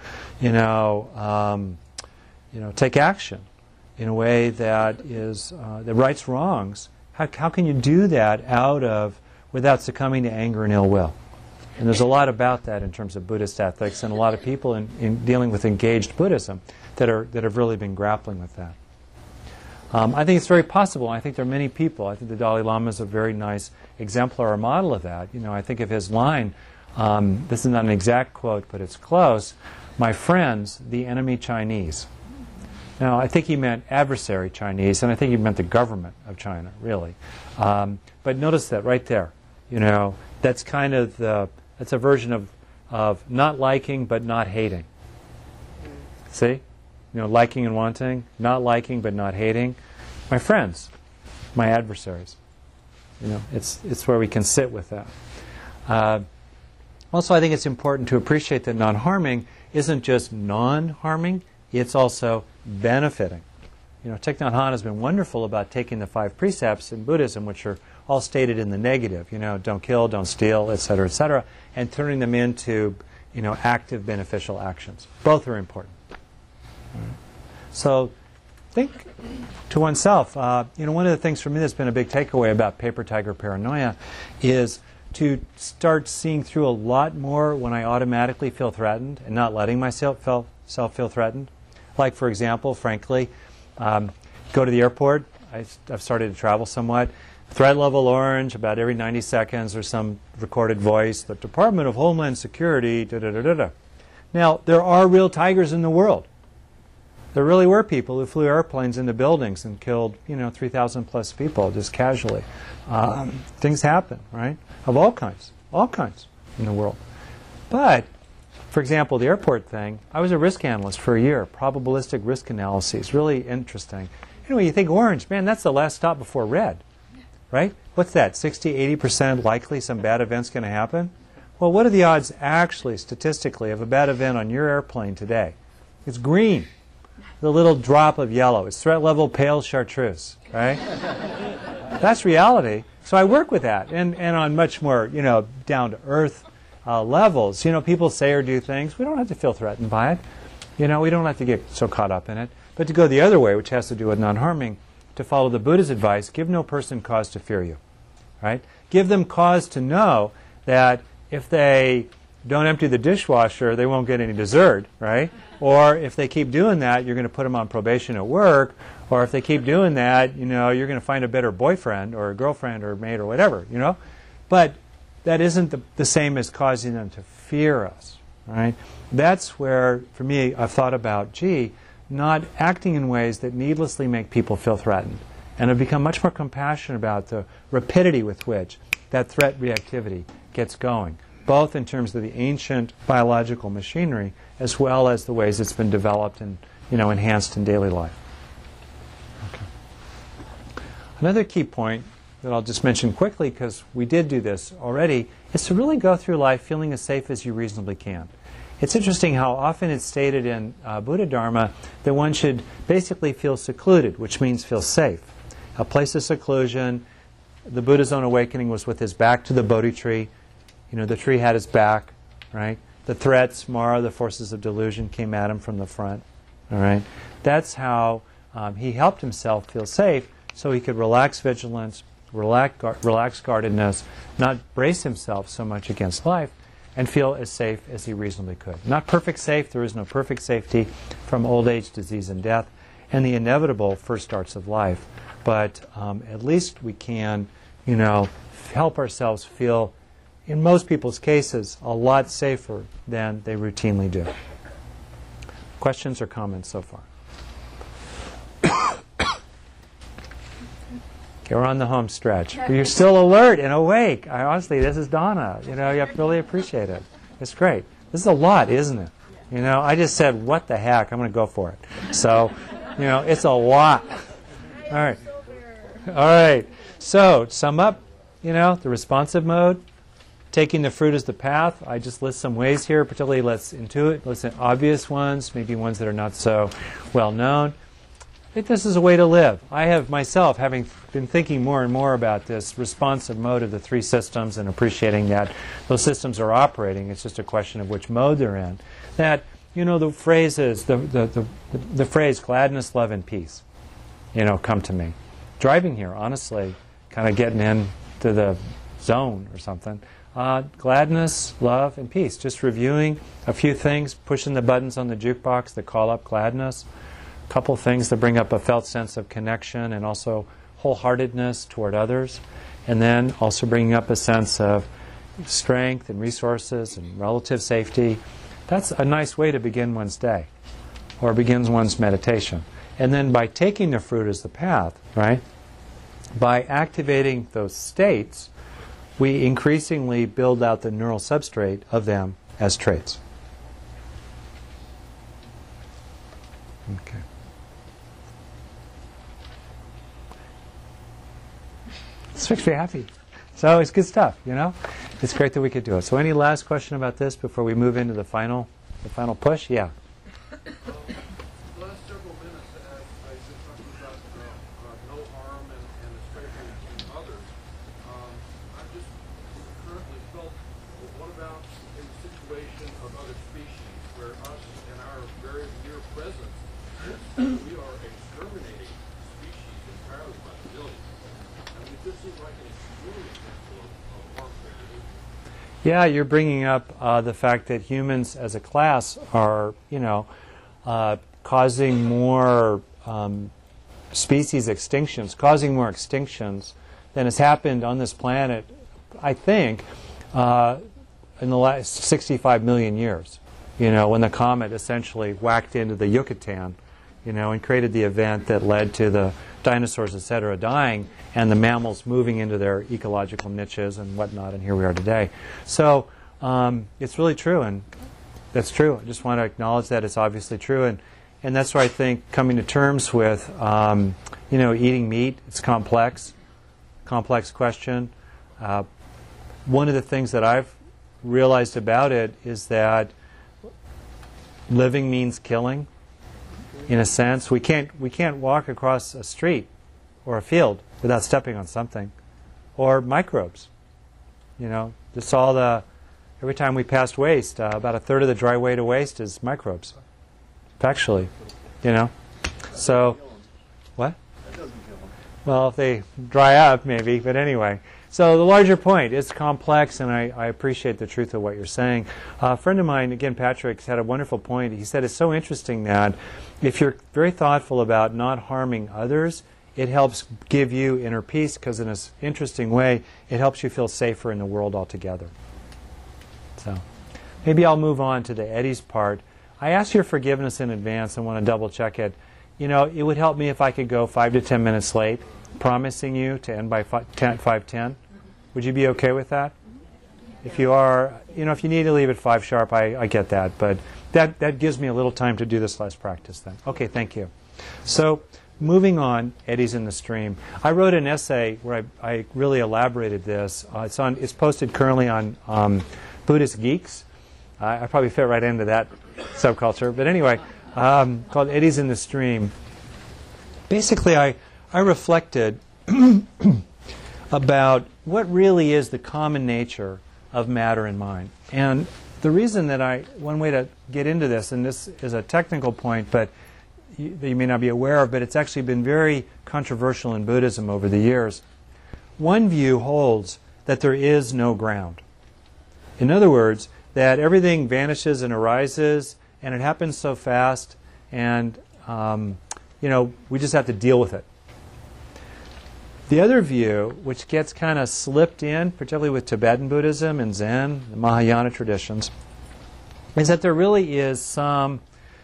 take action in a way that is that rights wrongs? How can you do that without succumbing to anger and ill will? And there's a lot about that in terms of Buddhist ethics, and a lot of people in dealing with engaged Buddhism that have really been grappling with that. I think it's very possible. I think there are many people. I think the Dalai Lama is a very nice exemplar or model of that. I think of his line, this is not an exact quote, but it's close, "My friends, the enemy Chinese." Now, I think he meant adversary Chinese, and I think he meant the government of China, really. But notice that right there. That's kind of that's a version of not liking but not hating. See? Liking and wanting, not liking but not hating. My friends, my adversaries. It's where we can sit with that. Also, I think it's important to appreciate that non-harming isn't just non-harming, it's also benefiting. Thich Nhat Hanh has been wonderful about taking the 5 precepts in Buddhism, which are all stated in the negative, don't kill, don't steal, etc., and turning them into, active beneficial actions. Both are important. So think to oneself, one of the things for me that's been a big takeaway about paper tiger paranoia is to start seeing through a lot more when I automatically feel threatened and not letting myself feel threatened. Like, for example, frankly, go to the airport. I've started to travel somewhat. Threat level orange, about every 90 seconds or some recorded voice, the Department of Homeland Security, da-da-da-da-da. Now, there are real tigers in the world. There really were people who flew airplanes into buildings and killed, 3,000 plus people just casually. Things happen, right? Of all kinds in the world. But, for example, the airport thing, I was a risk analyst for a year, probabilistic risk analyses, really interesting. When you think orange, man, that's the last stop before red, right? What's that, 60, 80% likely some bad event's going to happen? Well, what are the odds actually, statistically, of a bad event on your airplane today? It's green. The little drop of yellow. It's threat level pale chartreuse, right? That's reality. So I work with that. And on much more, down-to-earth levels, people say or do things. We don't have to feel threatened by it. We don't have to get so caught up in it. But to go the other way, which has to do with non-harming, to follow the Buddha's advice, give no person cause to fear you, right? Give them cause to know that if they don't empty the dishwasher, they won't get any dessert, right? Or if they keep doing that, you're going to put them on probation at work. Or if they keep doing that, you're going to find a better boyfriend or a girlfriend or mate or whatever, But that isn't the same as causing them to fear us, right? That's where, for me, I've thought about, not acting in ways that needlessly make people feel threatened. And I've become much more compassionate about the rapidity with which that threat reactivity gets going, both in terms of the ancient biological machinery as well as the ways it's been developed and enhanced in daily life. Okay. Another key point that I'll just mention quickly, because we did do this already, is to really go through life feeling as safe as you reasonably can. It's interesting how often it's stated in Buddha Dharma that one should basically feel secluded, which means feel safe. A place of seclusion. The Buddha's own awakening was with his back to the Bodhi tree. The tree had his back, right? The threats, Mara, the forces of delusion, came at him from the front, all right? That's how he helped himself feel safe so he could relax vigilance, relax guardedness, not brace himself so much against life, and feel as safe as he reasonably could. Not perfect safe. There is no perfect safety from old age, disease, and death, and the inevitable first starts of life. But at least we can, help ourselves feel, in most people's cases, a lot safer than they routinely do. Questions or comments so far? Okay, we're on the home stretch. You're still alert and awake. Honestly, this is Donna. You really appreciate it. It's great. This is a lot, isn't it? I just said, what the heck? I'm going to go for it. So, it's a lot. All right. All right. So, sum up, the responsive mode. Taking the fruit as the path. I just list some ways here, particularly let's obvious ones, maybe ones that are not so well known. I think this is a way to live. I have myself, having been thinking more and more about this responsive mode of the three systems and appreciating that those systems are operating, it's just a question of which mode they're in, that, the phrases, the phrase gladness, love, and peace, come to me. Driving here, honestly, kind of getting into the zone or something. Gladness, love, and peace. Just reviewing a few things, pushing the buttons on the jukebox that call up gladness. A couple things that bring up a felt sense of connection and also wholeheartedness toward others. And then also bringing up a sense of strength and resources and relative safety. That's a nice way to begin one's day or begins one's meditation. And then by taking the fruit as the path, right, by activating those states, we increasingly build out the neural substrate of them as traits. Okay. This makes me happy. So it's good stuff, It's great that we could do it. So any last question about this before we move into the final push? Yeah. Last several minutes, I just talked about no harm and especially in others. I just currently felt, what about in the situation of other species where us in our very near presence, we are exterminating species entirely by the millions. This seems like an extreme example of harmful behavior. Yeah, you're bringing up the fact that humans as a class are, causing more species extinctions, causing more extinctions than has happened on this planet, I think, in the last 65 million years. When the comet essentially whacked into the Yucatan, and created the event that led to the dinosaurs, etc., dying, and the mammals moving into their ecological niches and whatnot, and here we are today. So it's really true, and that's true. I just want to acknowledge that it's obviously true, and that's why I think coming to terms with, eating meat, it's complex question. One of the things that I've realized about it is that living means killing. In a sense, we can't walk across a street or a field without stepping on something, or microbes. Just every time we pass waste, about a third of the dry weight of waste is microbes. Factually, So, what? That doesn't kill them. Well, if they dry up, maybe. But anyway. So the larger point, it's complex, and I appreciate the truth of what you're saying. A friend of mine, again, Patrick, had a wonderful point. He said it's so interesting that if you're very thoughtful about not harming others, it helps give you inner peace, because in an interesting way, it helps you feel safer in the world altogether. So maybe I'll move on to the Eddie's part. I asked your forgiveness in advance and want to double check it. It would help me if I could go 5 to 10 minutes late, promising you to end by 5:10. Would you be okay with that? If you are, if you need to leave at 5 sharp, I get that. But that gives me a little time to do this last practice then. Okay, thank you. So moving on, Eddies in the Stream. I wrote an essay where I really elaborated this. It's posted currently on Buddhist Geeks. I probably fit right into that subculture. But anyway, called Eddies in the Stream. Basically, I reflected about what really is the common nature of matter and mind. And the reason that one way to get into this, and this is a technical point, but that you may not be aware of, but it's actually been very controversial in Buddhism over the years. One view holds that there is no ground. In other words, that everything vanishes and arises, and it happens so fast, and we just have to deal with it. The other view, which gets kind of slipped in, particularly with Tibetan Buddhism and Zen, the Mahayana traditions, is that there really is some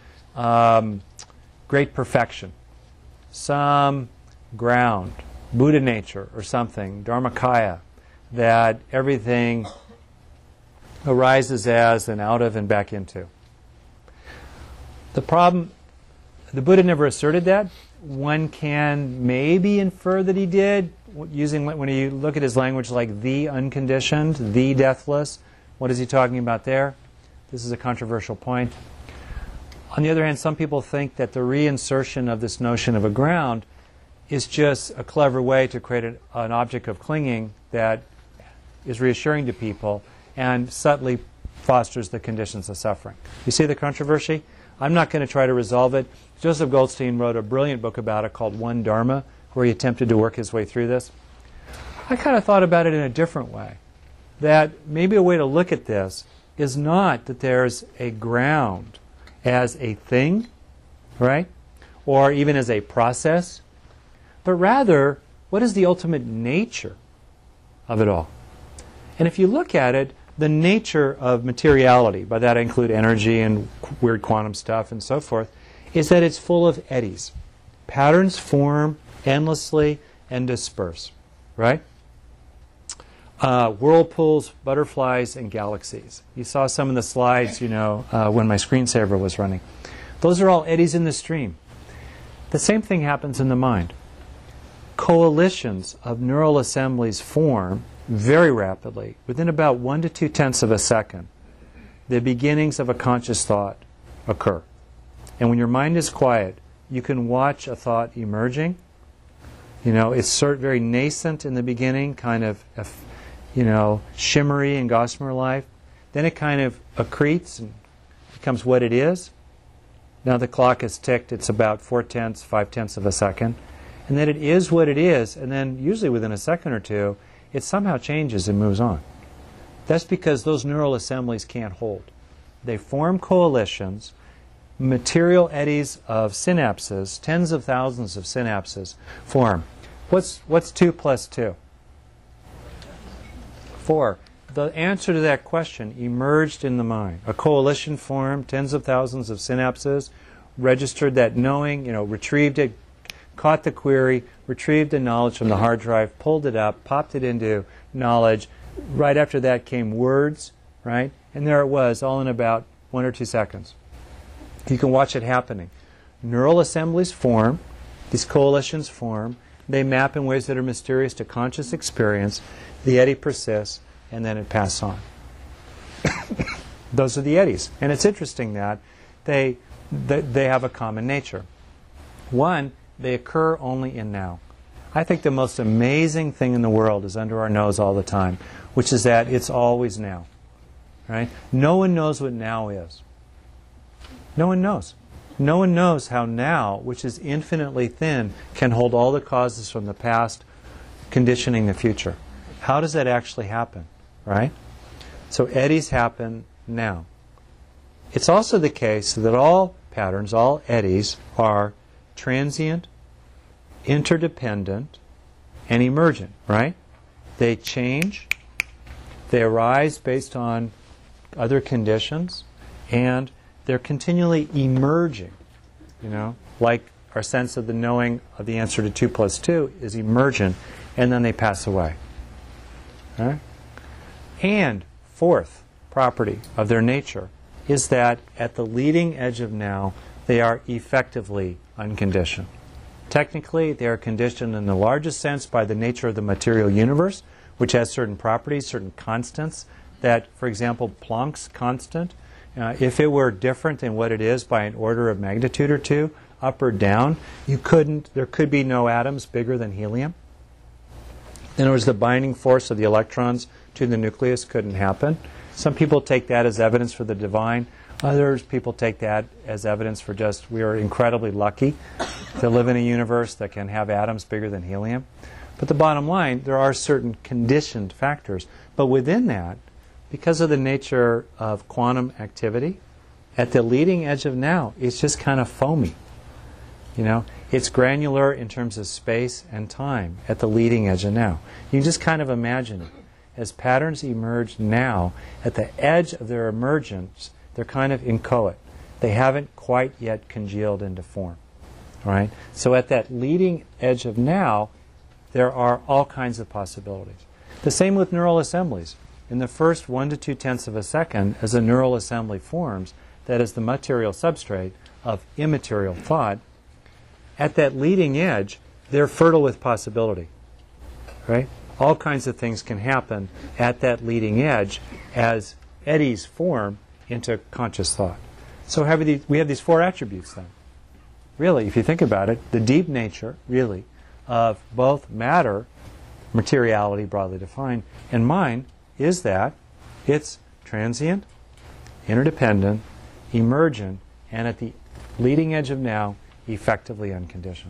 great perfection, some ground, Buddha nature or something, Dharmakaya, that everything arises as and out of and back into. The problem, the Buddha never asserted that. One can maybe infer that he did, when you look at his language like the unconditioned, the deathless. What is he talking about there? This is a controversial point. On the other hand, some people think that the reinsertion of this notion of a ground is just a clever way to create an object of clinging that is reassuring to people and subtly fosters the conditions of suffering. You see the controversy? I'm not going to try to resolve it. Joseph Goldstein wrote a brilliant book about it called One Dharma, where he attempted to work his way through this. I kind of thought about it in a different way. That maybe a way to look at this is not that there's a ground as a thing, right? Or even as a process, but rather, what is the ultimate nature of it all? And if you look at it, the nature of materiality, by that I include energy and weird quantum stuff and so forth, is that it's full of eddies. Patterns form endlessly and disperse, right? Whirlpools, butterflies, and galaxies. You saw some of the slides, when my screensaver was running. Those are all eddies in the stream. The same thing happens in the mind. Coalitions of neural assemblies form very rapidly, within about 1 to 2/10 of a second. The beginnings of a conscious thought occur. And when your mind is quiet, you can watch a thought emerging. It's very nascent in the beginning, kind of, shimmery and gossamer life. Then it kind of accretes and becomes what it is. Now the clock has ticked, it's about 4/10, 5/10 of a second. And then it is what it is, and then usually within a second or two, it somehow changes and moves on. That's because those neural assemblies can't hold. They form coalitions, material eddies of synapses, tens of thousands of synapses form. What's 2 plus 2? 4. The answer to that question emerged in the mind. A coalition formed, tens of thousands of synapses, registered that knowing, retrieved it, caught the query, retrieved the knowledge from the hard drive, pulled it up, popped it into knowledge. Right after that came words, right? And there it was, all in about 1 or 2 seconds. You can watch it happening. Neural assemblies form, these coalitions form, they map in ways that are mysterious to conscious experience, the eddy persists, and then it passes on. Those are the eddies. And it's interesting that they have a common nature. One, they occur only in now. I think the most amazing thing in the world is under our nose all the time, which is that it's always now. Right? No one knows what now is. No one knows. No one knows how now, which is infinitely thin, can hold all the causes from the past, conditioning the future. How does that actually happen? Right? So eddies happen now. It's also the case that all patterns, all eddies, are transient, interdependent, and emergent, right? They change, they arise based on other conditions, and they're continually emerging, like our sense of the knowing of the answer to 2 plus 2 is emergent, and then they pass away. Right? And fourth property of their nature is that at the leading edge of now, they are effectively unconditioned. Technically, they are conditioned in the largest sense by the nature of the material universe, which has certain properties, certain constants that, for example, Planck's constant, if it were different than what it is by an order of magnitude or two, up or down, there could be no atoms bigger than helium. In other words, the binding force of the electrons to the nucleus couldn't happen. Some people take that as evidence for the divine. Others people take that as evidence for just we are incredibly lucky to live in a universe that can have atoms bigger than helium. But the bottom line, there are certain conditioned factors. But within that, because of the nature of quantum activity, at the leading edge of now, it's just kind of foamy. It's granular in terms of space and time at the leading edge of now. You can just kind of imagine it. As patterns emerge now, at the edge of their emergence, they're kind of inchoate. They haven't quite yet congealed into form. Right? So at that leading edge of now, there are all kinds of possibilities. The same with neural assemblies. In the first 1 to 2/10 of a second, as a neural assembly forms, that is the material substrate of immaterial thought, at that leading edge, they're fertile with possibility. Right? All kinds of things can happen at that leading edge as eddies form into conscious thought. So we have these 4 attributes then. Really, if you think about it, the deep nature, really, of both matter, materiality broadly defined, and mind is that it's transient, interdependent, emergent, and at the leading edge of now, effectively unconditioned.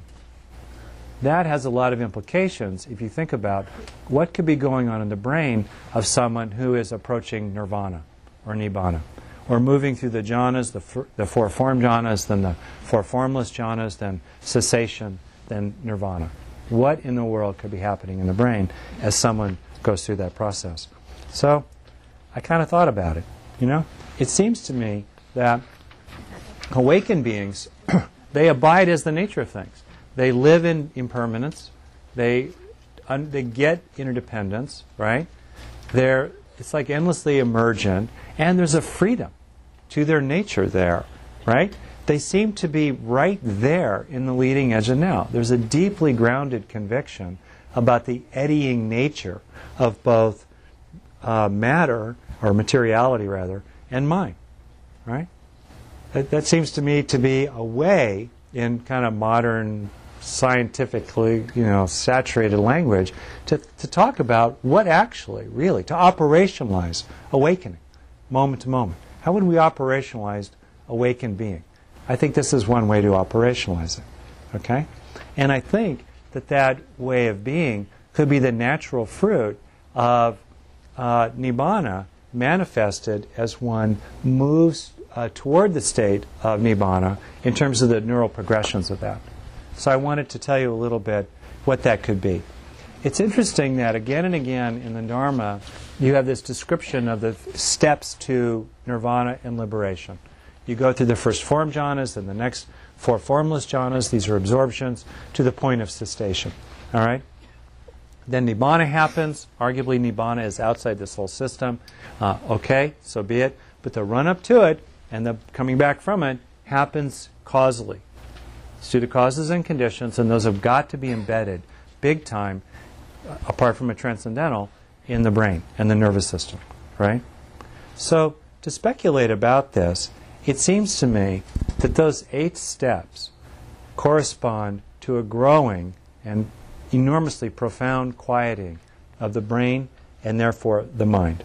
That has a lot of implications if you think about what could be going on in the brain of someone who is approaching nirvana or nibbana, or moving through the jhanas, the 4 form jhanas, then the 4 formless jhanas, then cessation, then nirvana. What in the world could be happening in the brain as someone goes through that process? So I kind of thought about it. It seems to me that awakened beings, they abide as the nature of things. They live in impermanence. They get interdependence, right? It's like endlessly emergent, and there's a freedom to their nature there, right? They seem to be right there in the leading edge of now. There's a deeply grounded conviction about the eddying nature of both matter, or materiality rather, and mind, right? That seems to me to be a way in kind of modern scientifically, saturated language to talk about what actually, really, to operationalize awakening, moment to moment. How would we operationalize awakened being? I think this is one way to operationalize it. Okay? And I think that way of being could be the natural fruit of nibbana manifested as one moves toward the state of nibbana in terms of the neural progressions of that. So I wanted to tell you a little bit what that could be. It's interesting that again and again in the Dharma, you have this description of the steps to nirvana and liberation. You go through the first form jhanas, then the next 4 formless jhanas. These are absorptions to the point of cessation. All right? Then Nibbana happens. Arguably, Nibbana is outside this whole system. Okay, so be it. But the run up to it and the coming back from it happens causally. It's due to causes and conditions, and those have got to be embedded big time, apart from a transcendental, in the brain and the nervous system. Right? So, to speculate about this, it seems to me that those 8 steps correspond to a growing and enormously profound quieting of the brain and therefore the mind.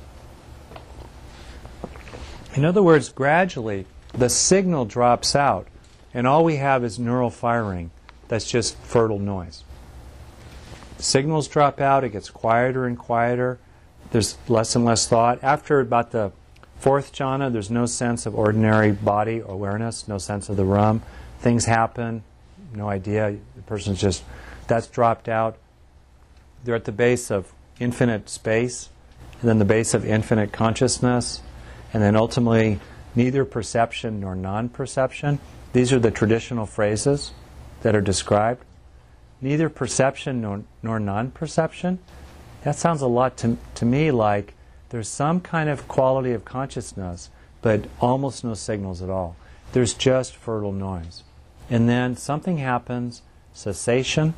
In other words, gradually the signal drops out and all we have is neural firing that's just fertile noise. Signals drop out, it gets quieter and quieter, there's less and less thought. After about the 4th jhana, there's no sense of ordinary body awareness, no sense of the rum. Things happen, no idea. The person's just, that's dropped out. They're at the base of infinite space, and then the base of infinite consciousness, and then ultimately neither perception nor non-perception. These are the traditional phrases that are described. Neither perception nor non-perception. That sounds a lot to me like there's some kind of quality of consciousness, but almost no signals at all. There's just fertile noise. And then something happens, cessation,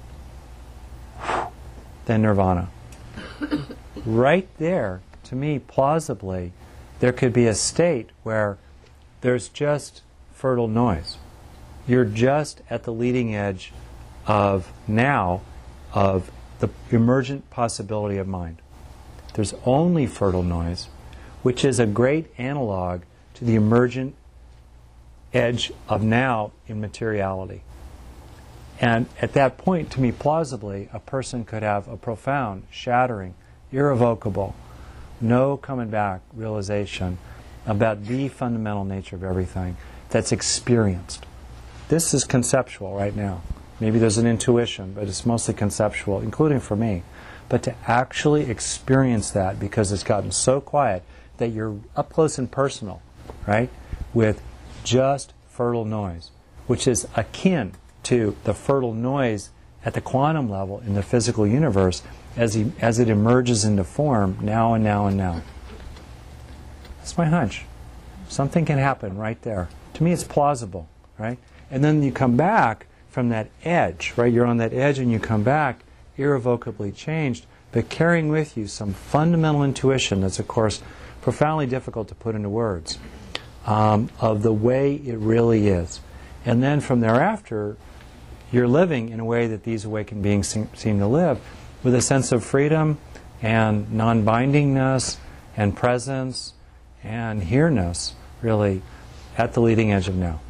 then nirvana. Right there, to me, plausibly, there could be a state where there's just fertile noise. You're just at the leading edge of now of the emergent possibility of mind. There's only fertile noise, which is a great analog to the emergent edge of now in materiality. And at that point, to me, plausibly, a person could have a profound, shattering, irrevocable, no coming back realization about the fundamental nature of everything that's experienced. This is conceptual right now. Maybe there's an intuition, but it's mostly conceptual, including for me. But to actually experience that, because it's gotten so quiet that you're up close and personal, right, with just fertile noise, which is akin to the fertile noise at the quantum level in the physical universe as it emerges into form now and now and now. That's my hunch. Something can happen right there. To me, it's plausible, right? And then you come back from that edge, right? You're on that edge and you come back irrevocably changed, but carrying with you some fundamental intuition that's, of course, profoundly difficult to put into words, of the way it really is. And then from thereafter, you're living in a way that these awakened beings seem to live, with a sense of freedom and non-bindingness and presence and here-ness, really, at the leading edge of now.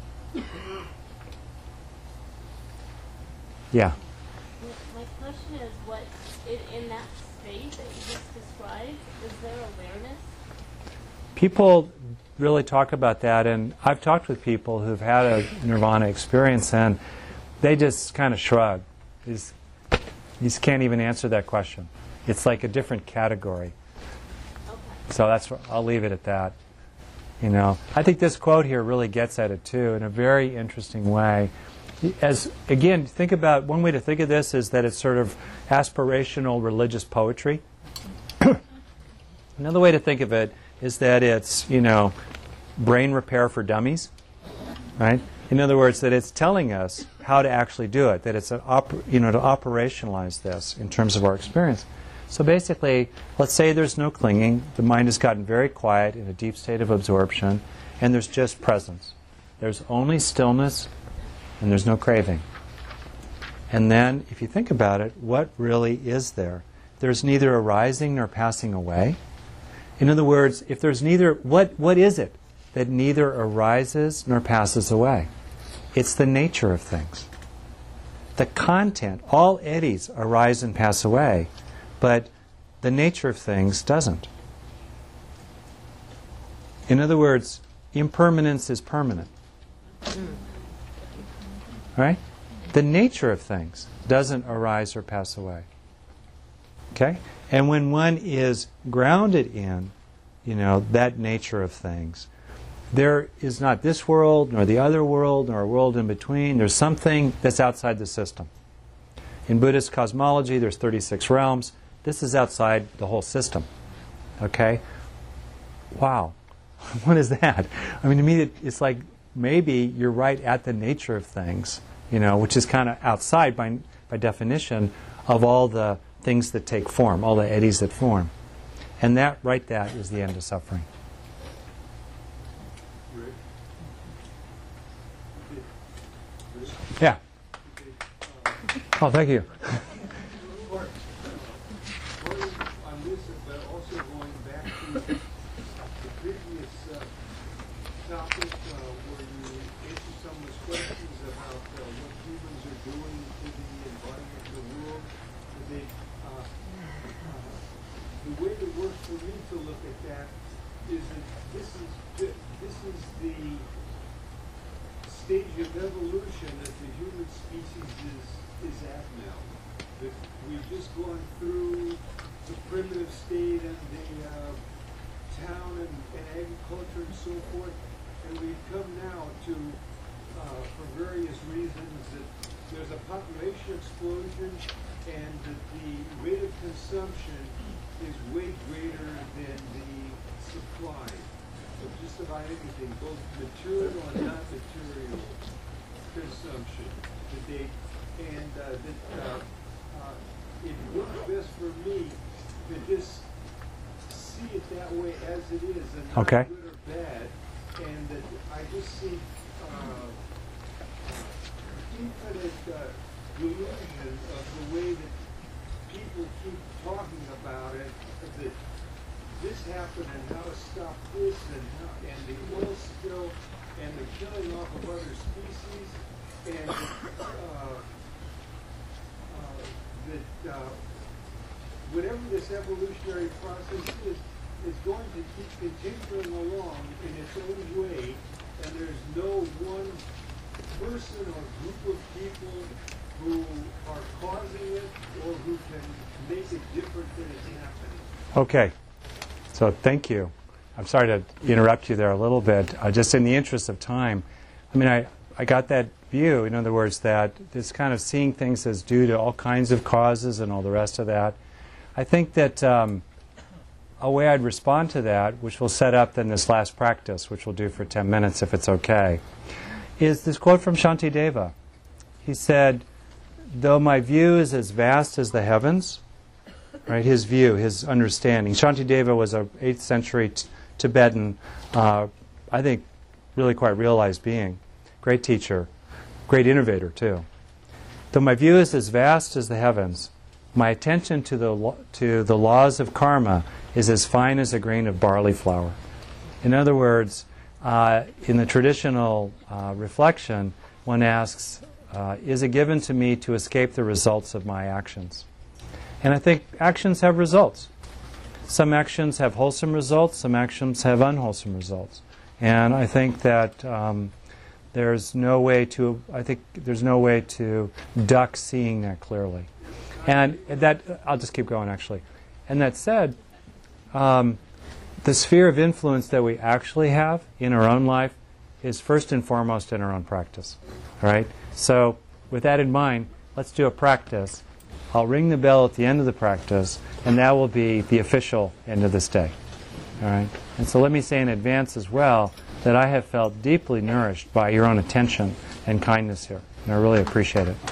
Yeah? My question is, what in that state that you just described, is there awareness? People really talk about that, and I've talked with people who've had a nirvana experience, and they just kind of shrug. You just can't even answer that question. It's like a different category. Okay. So I'll leave it at that. You know, I think this quote here really gets at it too in a very interesting way. As again, think about one way to think of this is that it's sort of aspirational religious poetry. Another way to think of it is that it's, you know, brain repair for dummies, right? In other words, that it's telling us how to actually do it, that it's to operationalize this in terms of our experience. So basically, let's say there's no clinging, the mind has gotten very quiet in a deep state of absorption, and there's just presence. There's only stillness, and there's no craving. And then, if you think about it, what really is there? There's neither arising nor passing away. In other words, if there's neither, what is it that neither arises nor passes away? It's the nature of things. The content, all eddies arise and pass away, but the nature of things doesn't. In other words, impermanence is permanent. Right? The nature of things doesn't arise or pass away. Okay? And when one is grounded in, you know, that nature of things, there is not this world, nor the other world, nor a world in between. There's something that's outside the system. In Buddhist cosmology, there's 36 realms. This is outside the whole system. Okay? Wow. What is that? I mean, to me, it's like maybe you're right at the nature of things, which is kind of outside by definition of all the things that take form, all the eddies that form. And that is the end of suffering. Yeah. Oh, thank you. On this, but also going back to the previous topic where you answered some of those questions about what humans are doing to the environment, the world. The way that works for me to look at that is that this is the stage of evolution that the human species is at now. That we've just gone through the primitive state and the town and agriculture and so forth, and we've come now to, for various reasons, that there's a population explosion and that the rate of consumption is way greater than the supply of just about anything, both material and non-material consumption to date. And it works best for me to just see it that way as it is, and not Okay. good or bad, and that I just see infinite delusion of the way that people keep talking about it, that this happened and how to stop this and the oil spill and the killing off of other species and that whatever this evolutionary process is going to keep continuing along in its own way, and there's no one person or group of people who are causing it or who can make it different than it's happening. Okay. So thank you. I'm sorry to interrupt you there a little bit. Just in the interest of time, I mean, I got that view, in other words, that this kind of seeing things as due to all kinds of causes and all the rest of that. I think that a way I'd respond to that, which we'll set up then this last practice, which we'll do for 10 minutes if it's okay, is this quote from Shantideva. He said, "Though my view is as vast as the heavens," right? His view, his understanding. Shantideva was a 8th century Tibetan, I think, really quite realized being. Great teacher, great innovator too. "Though my view is as vast as the heavens, my attention to the laws of karma is as fine as a grain of barley flour." In other words, in the traditional reflection, one asks, is it given to me to escape the results of my actions? And I think actions have results. Some actions have wholesome results, some actions have unwholesome results. And I think that there's no way to duck seeing that clearly. And that, I'll just keep going actually. And that said, the sphere of influence that we actually have in our own life is first and foremost in our own practice. All right? So with that in mind, let's do a practice. I'll ring the bell at the end of the practice, and that will be the official end of this day. All right? And so let me say in advance as well that I have felt deeply nourished by your own attention and kindness here. And I really appreciate it.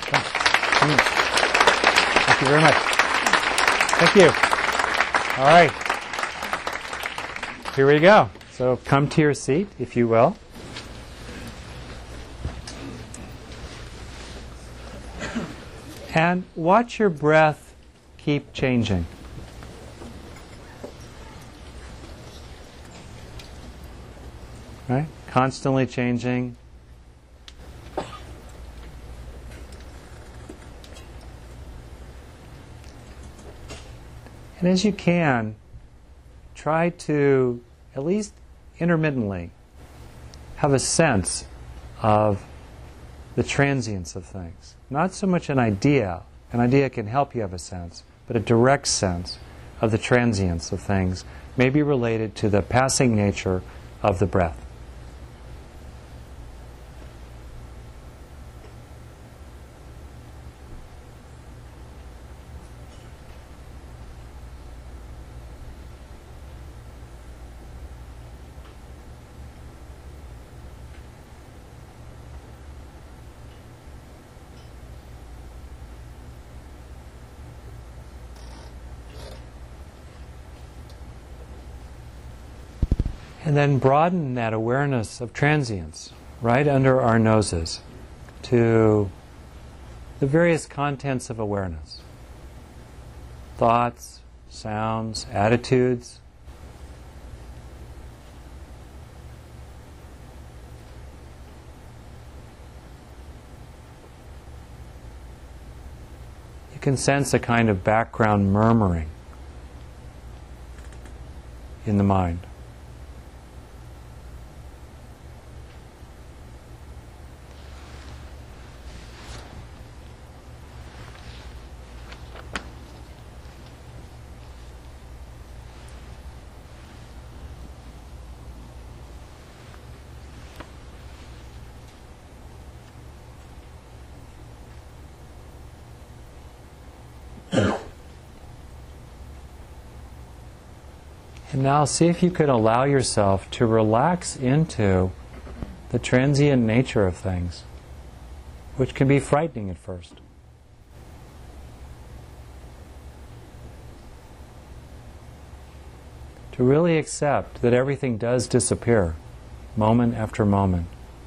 Thank you very much. Thank you. All right. Here we go. So come to your seat, if you will. And watch your breath keep changing. Right? Constantly changing. And as you can, try to, at least intermittently, have a sense of the transience of things. Not so much an idea. An idea can help you have a sense, but a direct sense of the transience of things may be related to the passing nature of the breath. And then broaden that awareness of transience right under our noses to the various contents of awareness. Thoughts, sounds, attitudes. You can sense a kind of background murmuring in the mind. And now see if you could allow yourself to relax into the transient nature of things, which can be frightening at first. To really accept that everything does disappear, moment after moment.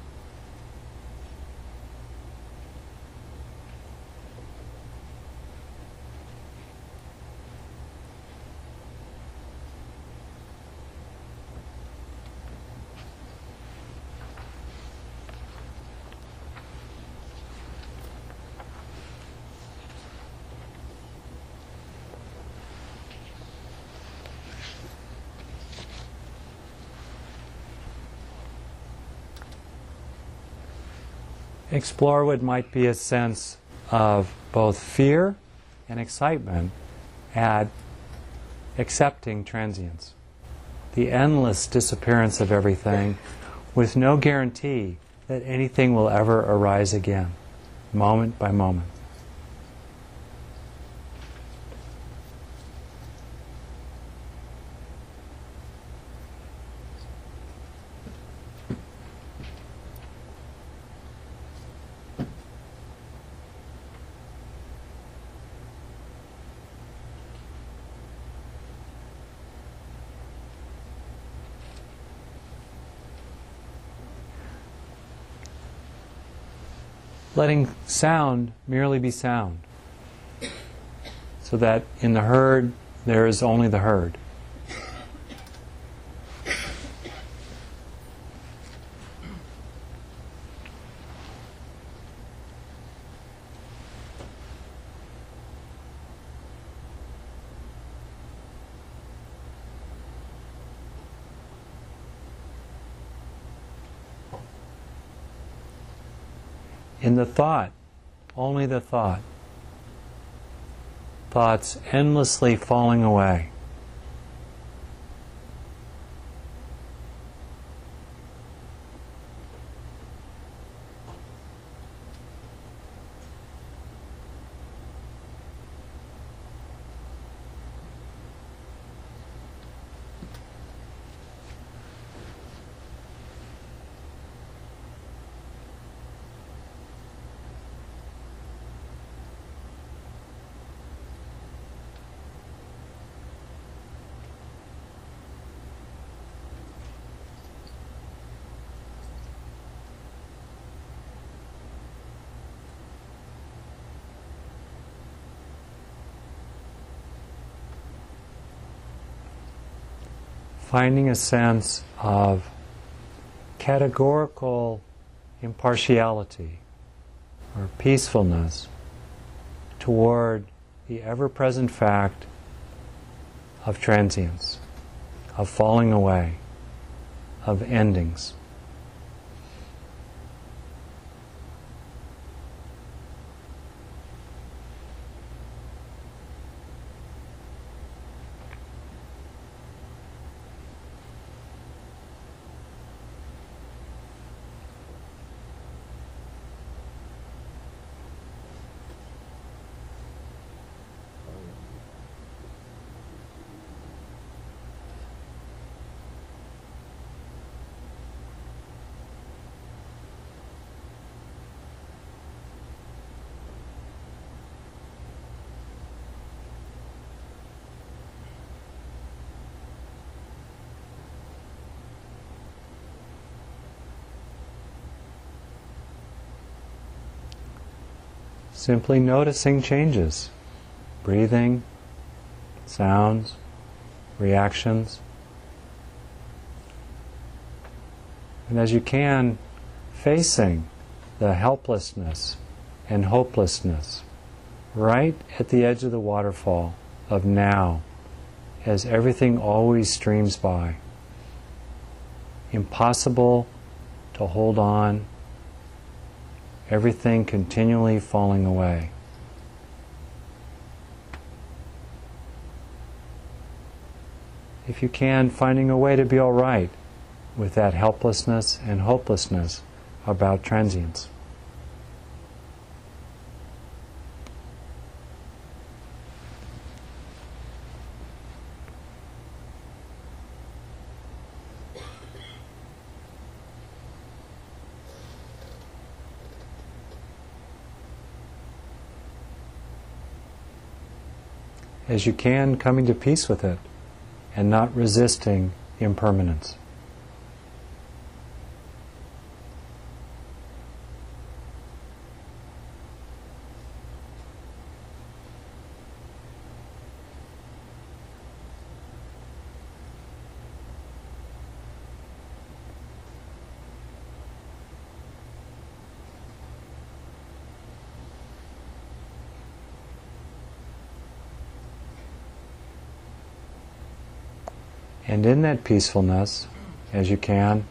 Explore what might be a sense of both fear and excitement at accepting transience. The endless disappearance of everything with no guarantee that anything will ever arise again, moment by moment. Letting sound merely be sound, so that in the herd there is only the herd. In the thought, only the thought. Thoughts endlessly falling away. Finding a sense of categorical impartiality or peacefulness toward the ever-present fact of transience, of falling away, of endings. simply noticing changes, breathing, sounds, reactions. And as you can, facing the helplessness and hopelessness right at the edge of the waterfall of now, as everything always streams by. Impossible to hold on, everything continually falling away. If you can, finding a way to be all right with that helplessness and hopelessness about transience. As you can, coming to peace with it and not resisting impermanence. And in that peacefulness, as you can,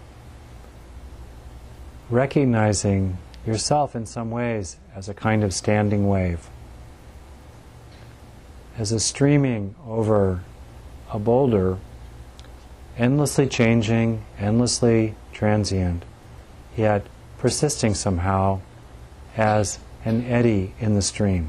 recognizing yourself in some ways as a kind of standing wave, as a streaming over a boulder, endlessly changing, endlessly transient, yet persisting somehow as an eddy in the stream.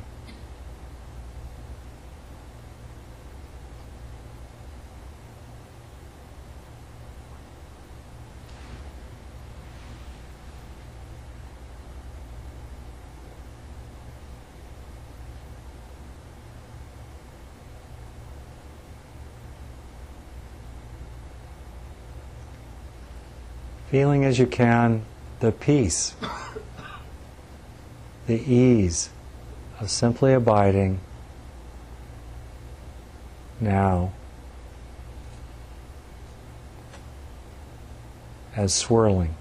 Feeling as you can the peace, the ease of simply abiding now as swirling.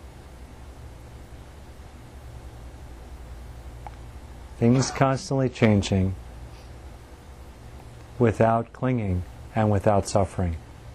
Things constantly changing without clinging and without suffering.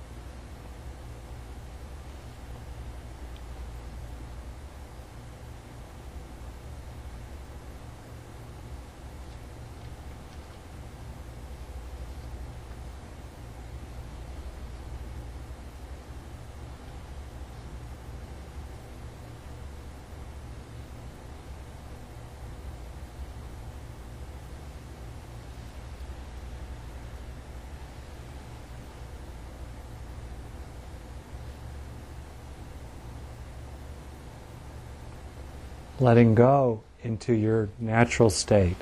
Letting go into your natural state.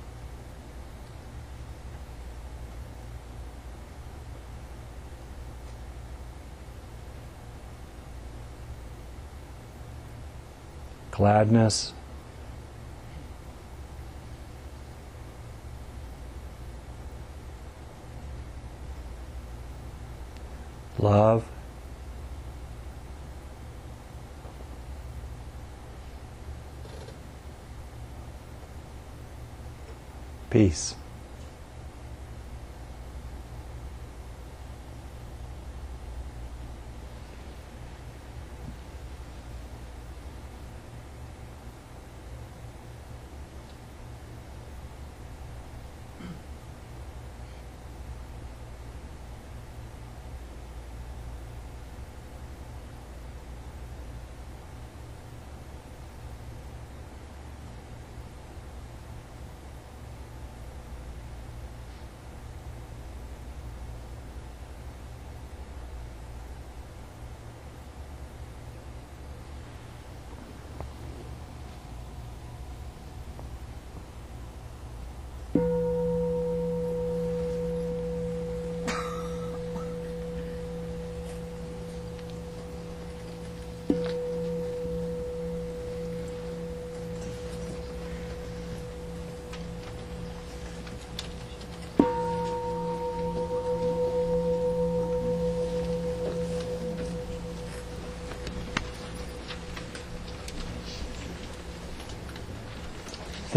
Gladness, love, peace.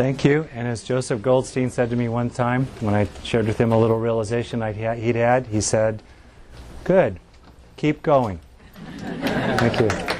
Thank you. And as Joseph Goldstein said to me one time, when I shared with him a little realization he'd had, he said, "Good, keep going." Thank you.